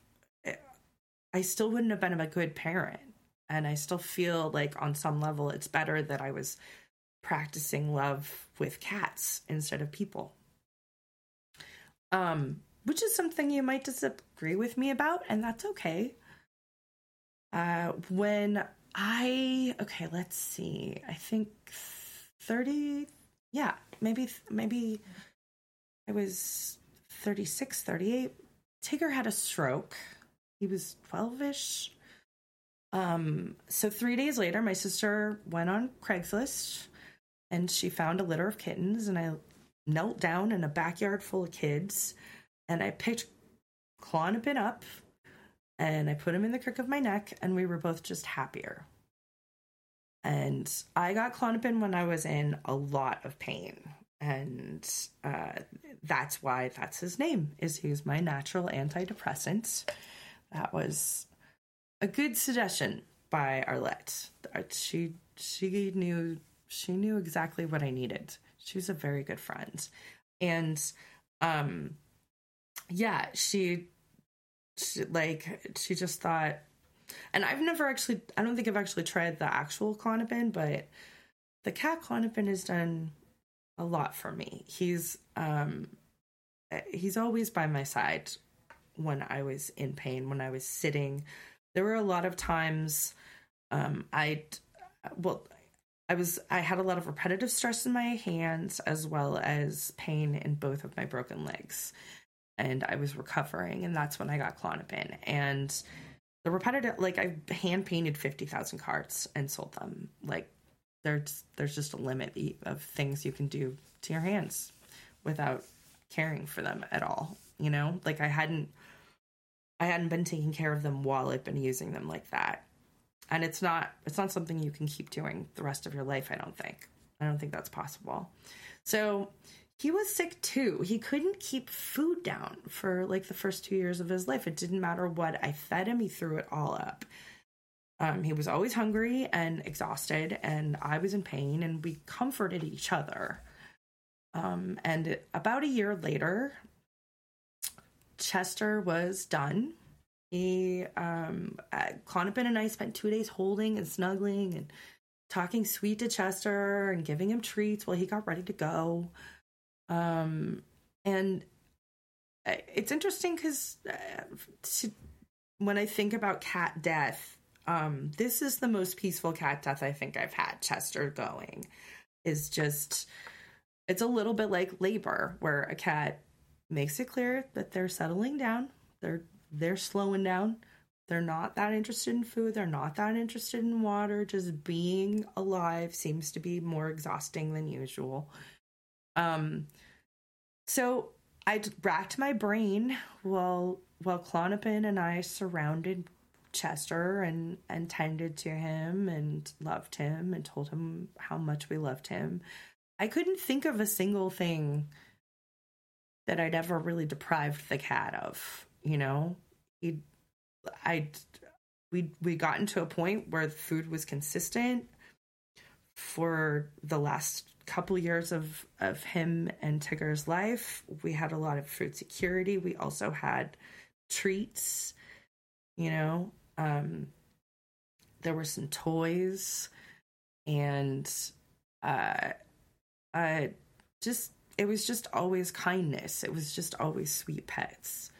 I still wouldn't have been a good parent. And I still feel like on some level it's better that I was practicing love with cats instead of people. Um, which is something you might disagree with me about, and that's okay. Uh, when I, okay, let's see, I think thirty, yeah, maybe, maybe I was thirty-six, thirty-eight. Tigger had a stroke. He was twelve-ish. Um, so three days later, my sister went on Craigslist and she found a litter of kittens, and I knelt down in a backyard full of kids and I picked Klonopin up and I put him in the crook of my neck, and we were both just happier. And I got Klonopin when I was in a lot of pain. And uh, that's why that's his name, is he's my natural antidepressant. That was a good suggestion by Arlette. She she knew she knew exactly what I needed. She was a very good friend, and um, yeah, she, she like she just thought. And I've never actually, I don't think I've actually tried the actual Klonopin, but the cat Klonopin has done a lot for me. He's um, he's always by my side when I was in pain, when I was sitting. There were a lot of times um, I, well, I was, I had a lot of repetitive stress in my hands as well as pain in both of my broken legs. And I was recovering, and that's when I got Klonopin. And the repetitive, like, I hand painted fifty thousand cards and sold them. Like, there's, there's just a limit of things you can do to your hands without caring for them at all. You know, like I hadn't, I hadn't been taking care of them while I've been using them like that. And it's not, it's not something you can keep doing the rest of your life, I don't think. I don't think that's possible. So he was sick too. He couldn't keep food down for like the first two years of his life. It didn't matter what I fed him, he threw it all up. Um, he was always hungry and exhausted, and I was in pain, and we comforted each other. Um, and about a year later, Chester was done. He, um, uh, Klonopin and I spent two days holding and snuggling and talking sweet to Chester and giving him treats while he got ready to go. Um, and it's interesting because uh, when I think about cat death, um, this is the most peaceful cat death I think I've had. Chester going is just, it's a little bit like labor, where a cat makes it clear that they're settling down. They're, they're slowing down. They're not that interested in food. They're not that interested in water. Just being alive seems to be more exhausting than usual. Um, so I racked my brain while, while Klonopin and I surrounded Chester and, and tended to him and loved him and told him how much we loved him. I couldn't think of a single thing that I'd ever really deprived the cat of, you know. He, I, we we got into a point where the food was consistent for the last couple years of of him and Tigger's life. We had a lot of food security. We also had treats, you know. Um, there were some toys, and uh, uh, just it was just always kindness. It was just always sweet pets.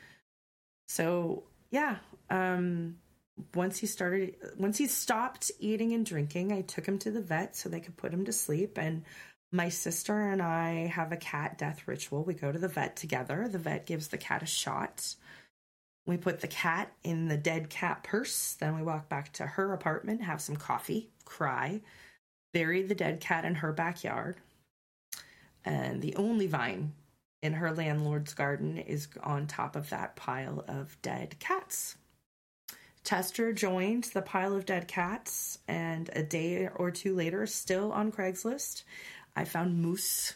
So yeah, um, once he started, once he stopped eating and drinking, I took him to the vet so they could put him to sleep. And my sister and I have a cat death ritual. We go to the vet together. The vet gives the cat a shot. We put the cat in the dead cat purse. Then we walk back to her apartment, have some coffee, cry, bury the dead cat in her backyard. And the only vine in her landlord's garden is on top of that pile of dead cats. Chester joined the pile of dead cats, and a day or two later, still on Craigslist, I found Moose.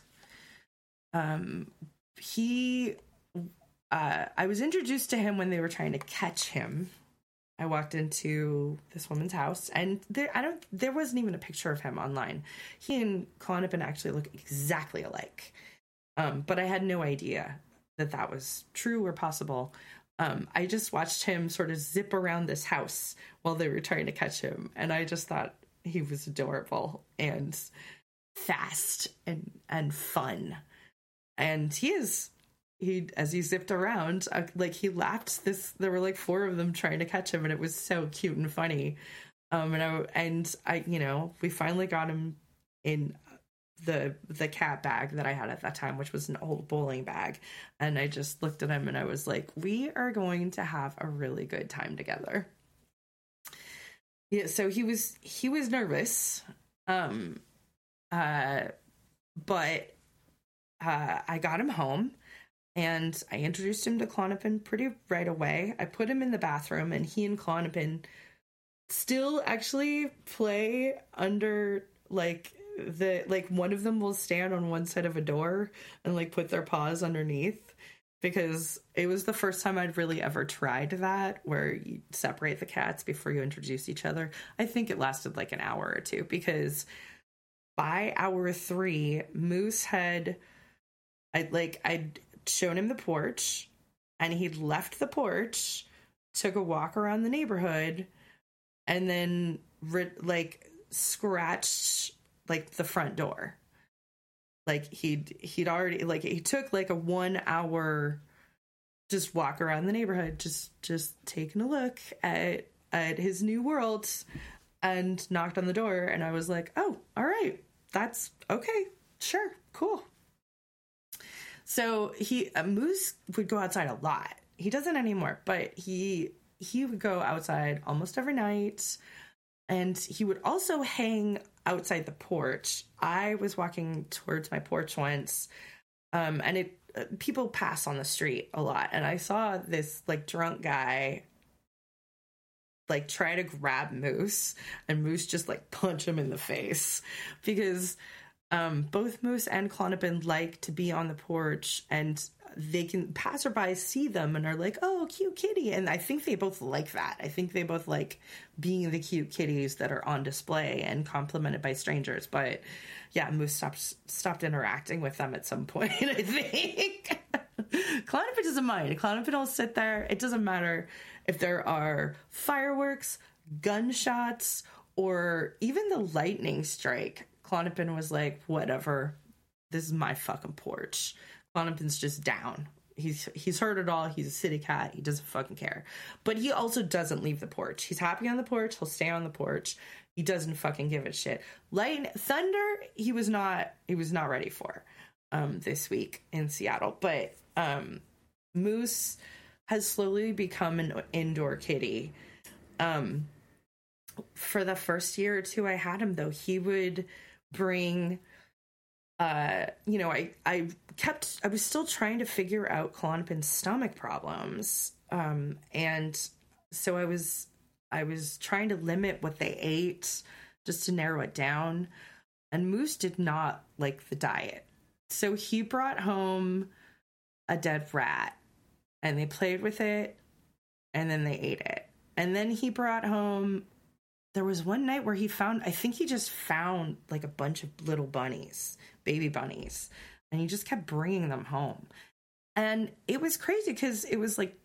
Um, he, uh, I was introduced to him when they were trying to catch him. I walked into this woman's house, and there, I don't, there wasn't even a picture of him online. He and Klonopin actually look exactly alike. Um, but I had no idea that that was true or possible. Um, I just watched him sort of zip around this house while they were trying to catch him. And I just thought he was adorable and fast and, and fun. And he is, he, as he zipped around, uh, like he lapped this, there were like four of them trying to catch him, and it was so cute and funny. Um, and I, and I, you know, we finally got him in the the cat bag that I had at that time, which was an old bowling bag, and I just looked at him and I was like, we are going to have a really good time together. Yeah, so he was he was nervous, um uh but uh I got him home and I introduced him to Klonopin pretty right away. I put him in the bathroom, and he and Klonopin still actually play under, like, the like one of them will stand on one side of a door and like put their paws underneath, because it was the first time I'd really ever tried that, where you separate the cats before you introduce each other. I think it lasted like an hour or two, because by hour three, Moose had I like I'd shown him the porch, and he'd left the porch, took a walk around the neighborhood, and then like scratched like the front door. Like he'd he'd already like he took like a one hour just walk around the neighborhood, just just taking a look at at his new world, and knocked on the door, and I was like, oh, all right, that's okay, sure, cool. So he uh, Moose would go outside a lot. He doesn't anymore, but he he would go outside almost every night. And he would also hang outside the porch. I was walking towards my porch once, um, and it uh, people pass on the street a lot. And I saw this like drunk guy like try to grab Moose, and Moose just like punch him in the face, because um, both Moose and Klonopin like to be on the porch, and they can passerby see them and are like, oh, cute kitty. And I think they both like that. I think they both like being the cute kitties that are on display and complimented by strangers. But yeah, Moose stopped stopped interacting with them at some point, I think. Klonopin doesn't mind. Klonopin will sit there. It doesn't matter if there are fireworks, gunshots, or even the lightning strike. Klonopin was like, whatever, this is my fucking porch. Klonopin's just down. He's he's heard it all. He's a city cat. He doesn't fucking care. But he also doesn't leave the porch. He's happy on the porch. He'll stay on the porch. He doesn't fucking give a shit. Light thunder, he was not he was not ready for um, this week in Seattle. But um, Moose has slowly become an indoor kitty. Um, for the first year or two I had him, though, he would bring... Uh, you know, I, I kept, I was still trying to figure out Klonopin's stomach problems. Um, and so I was, I was trying to limit what they ate just to narrow it down. And Moose did not like the diet. So he brought home a dead rat, and they played with it, and then they ate it. And then he brought home, there was one night where he found, I think he just found like a bunch of little bunnies, baby bunnies, and he just kept bringing them home. And it was crazy, because it was like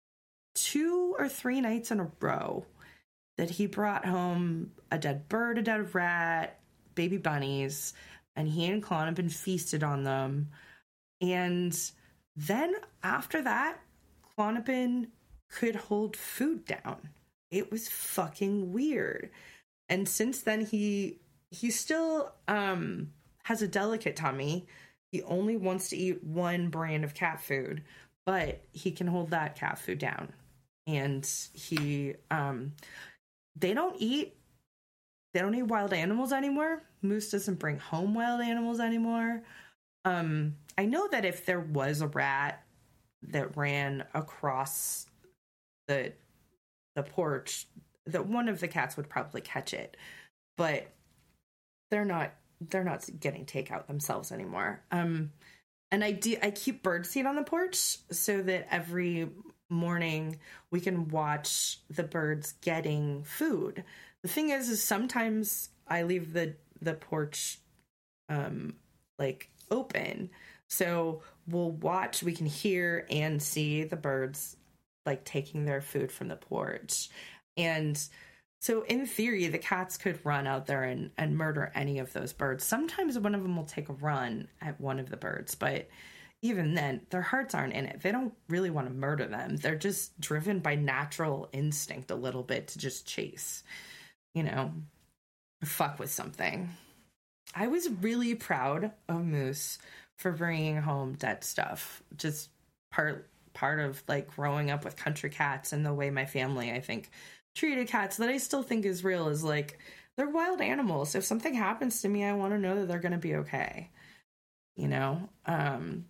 two or three nights in a row that he brought home a dead bird, a dead rat, baby bunnies, and he and Klonopin feasted on them. And then after that, Klonopin could hold food down. It was fucking weird. And since then, he he still um, has a delicate tummy. He only wants to eat one brand of cat food, but he can hold that cat food down. And he, um, they don't eat, they don't eat wild animals anymore. Moose doesn't bring home wild animals anymore. Um, I know that if there was a rat that ran across the the porch, that one of the cats would probably catch it, but they're not they're not getting takeout themselves anymore. Um, and I do I keep birdseed on the porch so that every morning we can watch the birds getting food. The thing is, is sometimes I leave the the porch um like open, so we'll watch, we can hear and see the birds like taking their food from the porch. And so in theory the cats could run out there and, and murder any of those birds. Sometimes one of them will take a run at one of the birds, but even then their hearts aren't in it. They don't really want to murder them. They're just driven by natural instinct a little bit to just chase, you know, fuck with something. I was really proud of Moose for bringing home dead stuff. Just part part of like growing up with country cats and the way my family, I think, treated cats that I still think is real is like, they're wild animals. If something happens to me, I want to know that they're going to be okay. You know? Um,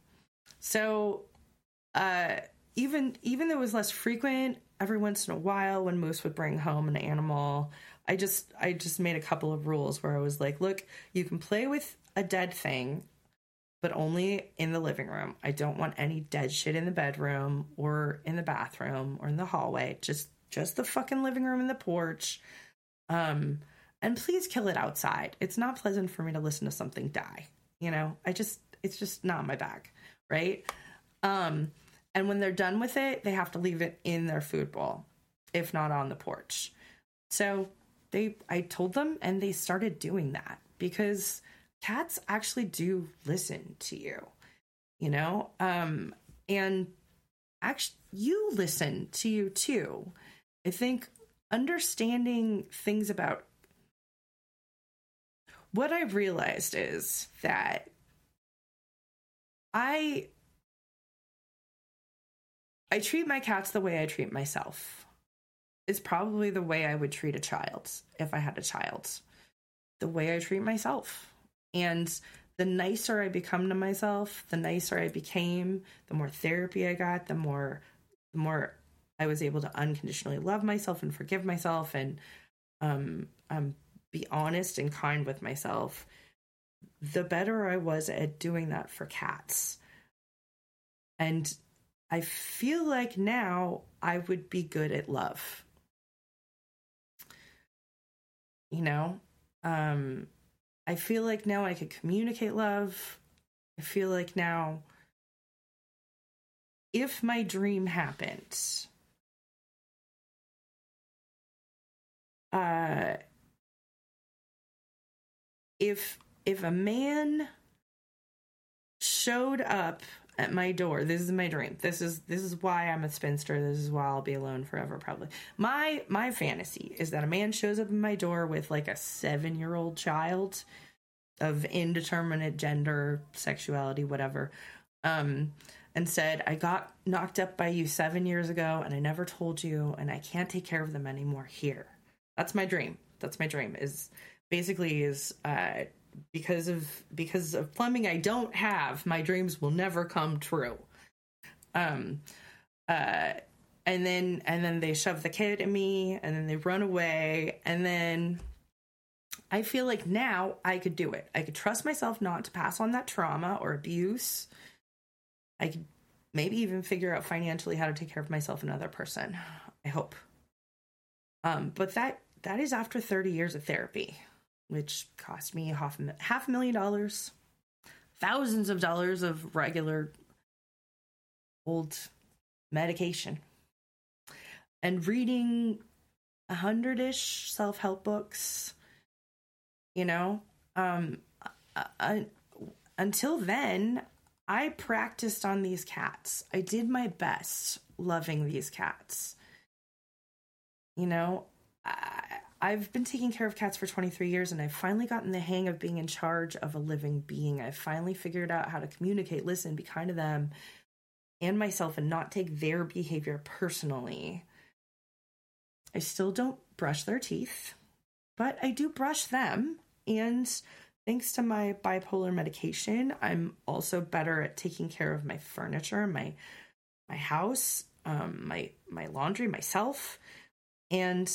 so uh, even even though it was less frequent, every once in a while when Moose would bring home an animal, I just I just made a couple of rules where I was like, look, you can play with a dead thing, but only in the living room. I don't want any dead shit in the bedroom or in the bathroom or in the hallway. Just just the fucking living room and the porch. Um, and please kill it outside. It's not pleasant for me to listen to something die. You know, I just, it's just not my bag, right? Um, and when they're done with it, they have to leave it in their food bowl, if not on the porch. So they, I told them, and they started doing that because cats actually do listen to you, you know? Um, and actually, you listen to you too. I think understanding things about what I've realized is that I I treat my cats the way I treat myself. It's probably the way I would treat a child if I had a child. The way I treat myself. And the nicer I become to myself, the nicer I became, the more therapy I got, the more the more I was able to unconditionally love myself and forgive myself and um, um, be honest and kind with myself, the better I was at doing that for cats. And I feel like now I would be good at love. You know? Um, I feel like now I could communicate love. I feel like now, if my dream happens, Uh, if if a man showed up at my door, this is my dream. This is this is why I'm a spinster. This is why I'll be alone forever, probably. My my fantasy is that a man shows up at my door with like a seven-year-old child of indeterminate gender, sexuality, whatever, um, and said, I got knocked up by you seven years ago, and I never told you, and I can't take care of them anymore here. That's my dream. That's my dream is basically is, uh, because of, because of plumbing I don't have, my dreams will never come true. Um, uh, and then, and then they shove the kid at me and then they run away. And then I feel like now I could do it. I could trust myself not to pass on that trauma or abuse. I could maybe even figure out financially how to take care of myself and another person. I hope. Um, but that, that is after thirty years of therapy, which cost me half a, half a million dollars, thousands of dollars of regular old medication, and reading a hundred-ish self-help books, you know. Um, I, until then, I practiced on these cats. I did my best loving these cats. You know, I, I've been taking care of cats for twenty-three years, and I've finally gotten the hang of being in charge of a living being. I've finally figured out how to communicate, listen, be kind to them and myself, and not take their behavior personally. I still don't brush their teeth, but I do brush them, and thanks to my bipolar medication, I'm also better at taking care of my furniture, my my house, um, my my laundry, myself, and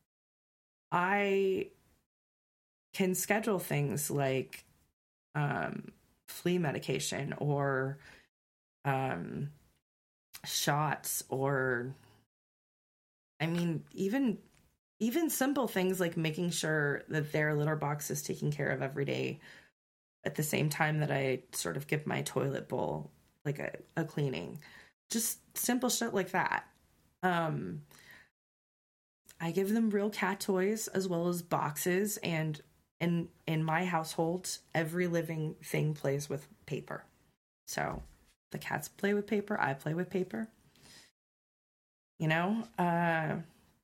I can schedule things like um, flea medication or um, shots, or I mean, even even simple things like making sure that their litter box is taken care of every day at the same time that I sort of give my toilet bowl like a, a cleaning. Just simple shit like that. Um, I give them real cat toys as well as boxes, and in in my household, every living thing plays with paper. So the cats play with paper, I play with paper. You know, uh,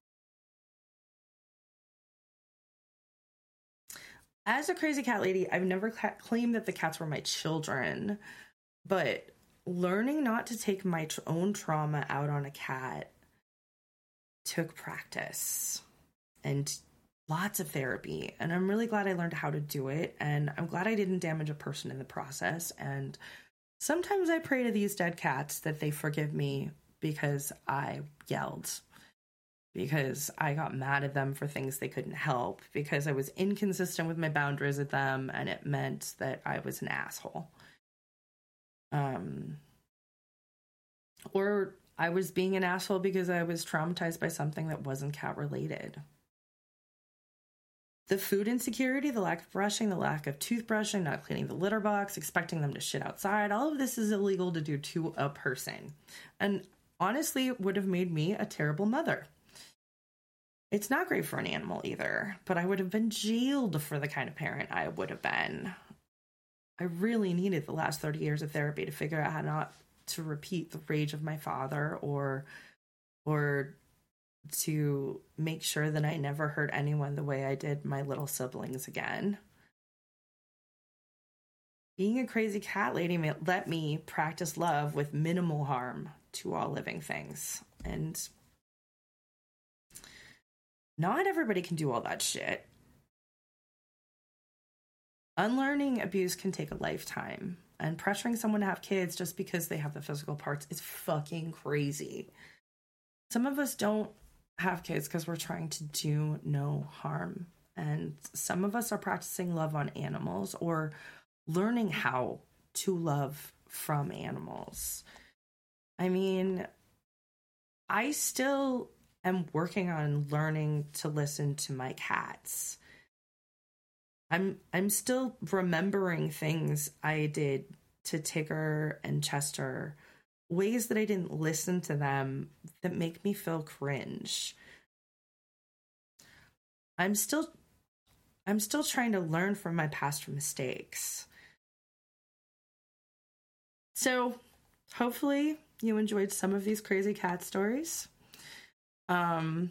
as a crazy cat lady, I've never ca- claimed that the cats were my children, but learning not to take my tr- own trauma out on a cat took practice and lots of therapy. And I'm really glad I learned how to do it. And I'm glad I didn't damage a person in the process. And sometimes I pray to these dead cats that they forgive me because I yelled, because I got mad at them for things they couldn't help, because I was inconsistent with my boundaries with them, and it meant that I was an asshole. Um, or I was being an asshole because I was traumatized by something that wasn't cat related. The food insecurity, the lack of brushing, the lack of toothbrushing, not cleaning the litter box, expecting them to shit outside, all of this is illegal to do to a person. And honestly, it would have made me a terrible mother. It's not great for an animal either, but I would have been jailed for the kind of parent I would have been. I really needed the last thirty years of therapy to figure out how not to repeat the rage of my father, or or to make sure that I never hurt anyone the way I did my little siblings again. Being a crazy cat lady let me practice love with minimal harm to all living things. And not everybody can do all that shit. Unlearning abuse can take a lifetime, and pressuring someone to have kids just because they have the physical parts is fucking crazy. Some of us don't have kids because we're trying to do no harm, and some of us are practicing love on animals or learning how to love from animals. I mean, I still am working on learning to listen to my cats. I'm I'm still remembering things I did to Tigger and Chester, ways that I didn't listen to them that make me feel cringe. I'm still I'm still trying to learn from my past mistakes. So, hopefully you enjoyed some of these crazy cat stories. Um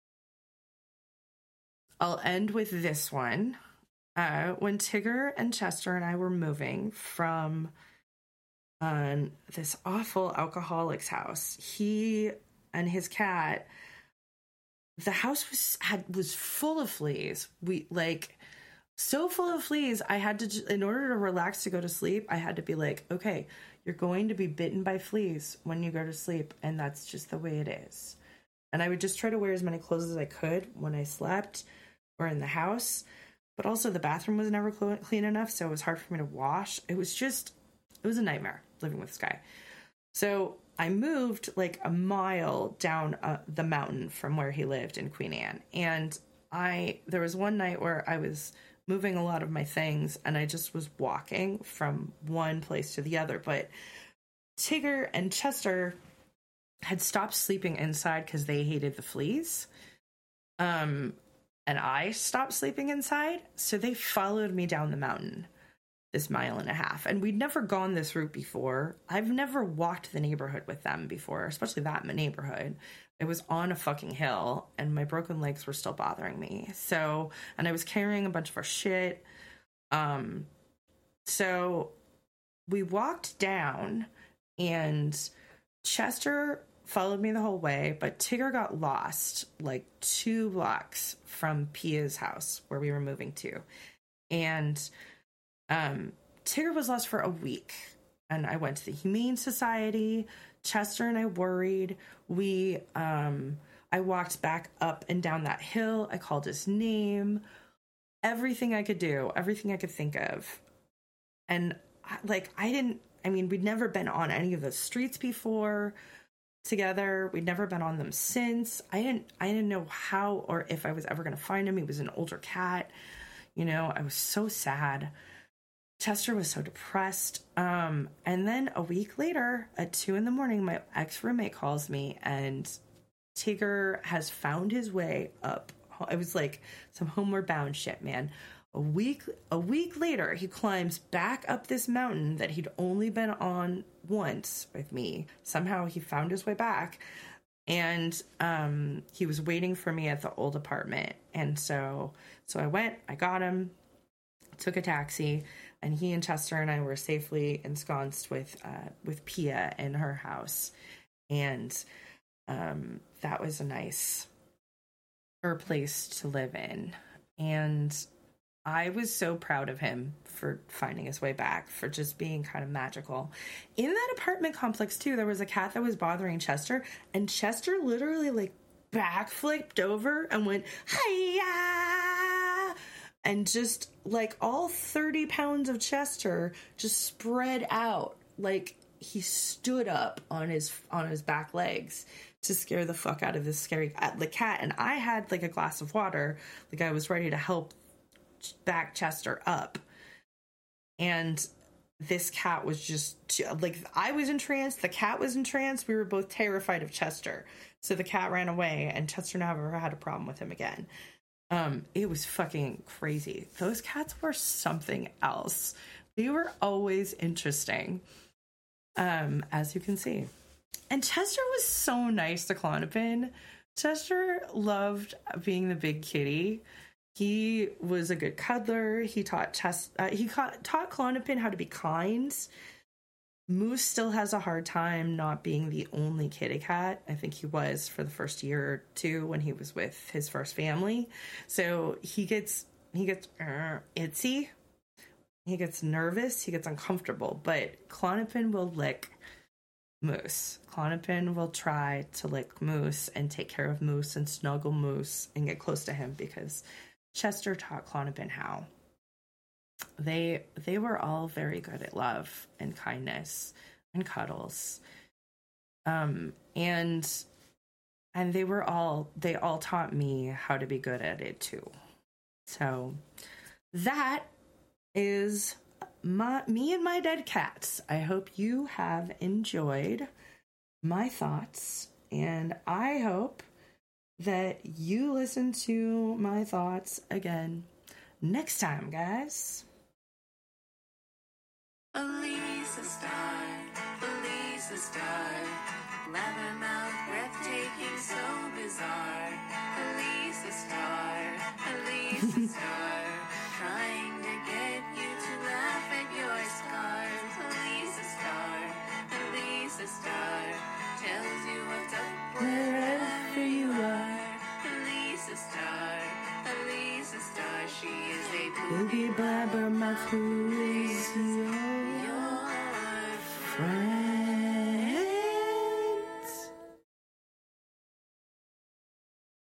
I'll end with this one. Uh, when Tigger and Chester and I were moving from uh, this awful alcoholic's house, he and his cat, the house was had was full of fleas. We like so full of fleas. I had to, in order to relax to go to sleep, I had to be like, okay, you're going to be bitten by fleas when you go to sleep, and that's just the way it is. And I would just try to wear as many clothes as I could when I slept or in the house. But also the bathroom was never clean enough, so it was hard for me to wash. It was just, it was a nightmare living with this guy. So I moved like a mile down uh, the mountain from where he lived in Queen Anne. And I, there was one night where I was moving a lot of my things, and I just was walking from one place to the other. But Tigger and Chester had stopped sleeping inside because they hated the fleas. Um... And I stopped sleeping inside, so they followed me down the mountain this mile and a half. And we'd never gone this route before. I've never walked the neighborhood with them before, especially that neighborhood. It was on a fucking hill, and my broken legs were still bothering me. So, and I was carrying a bunch of our shit. Um, so we walked down, and Chester followed me the whole way, but Tigger got lost like two blocks from Pia's house where we were moving to. And Um, Tigger was lost for a week, and I went to the Humane Society. Chester and I worried. We, um, I walked back up and down that hill. I called his name. Everything I could do, everything I could think of. And, like, I didn't, I mean, we'd never been on any of the streets before together. We'd never been on them since. I didn't, I didn't know how or if I was ever going to find him. He was an older cat. You know, I was so sad. Chester was so depressed. Um, and then a week later, at two in the morning, my ex-roommate calls me, and Tigger has found his way up. It was like some Homeward Bound shit, man. A week, a week later, he climbs back up this mountain that he'd only been on once with me. Somehow he found his way back, and um, he was waiting for me at the old apartment. And so, so I went, I got him, took a taxi, and he and Chester and I were safely ensconced with uh, with Pia in her house. And um, that was a nice her place to live in. And I was so proud of him for finding his way back, for just being kind of magical. In that apartment complex, too, there was a cat that was bothering Chester, and Chester literally, like, backflipped over and went, hi-ya! And just, like, all thirty pounds of Chester just spread out. Like, he stood up on his on his back legs to scare the fuck out of this scary the cat. And I had, like, a glass of water. Like, I was ready to help back Chester up. And this cat was just, like, I was entranced. The cat was entranced. We were both terrified of Chester. So the cat ran away, and Chester never had a problem with him again. Um, it was fucking crazy. Those cats were something else. They were always interesting, um, as you can see. And Chester was so nice to Klonopin. Chester loved being the big kitty. He was a good cuddler. He taught Chest- uh, he ca- taught Klonopin how to be kind. Moose still has a hard time not being the only kitty cat. I think he was for the first year or two when he was with his first family. So he gets he gets uh, itsy. He gets nervous. He gets uncomfortable. But Klonopin will lick Moose. Klonopin will try to lick Moose and take care of Moose and snuggle Moose and get close to him because Chester taught Klonopin how. They they were all very good at love and kindness and cuddles. Um and and they were all they all taught me how to be good at it too. So that is my me and my dead cats. I hope you have enjoyed my thoughts, and I hope that you listen to my thoughts again next time, guys. Elisa Star, Elisa Star, blabbermouth, breathtaking, so bizarre. Elisa Star, Elisa Star, trying to get you to laugh at your scars. Elisa Star, Elisa Star, tells you what's up wherever you are. Elisa Star, Elisa Star, she is a Boogie Blabbermouth, who is your your friend.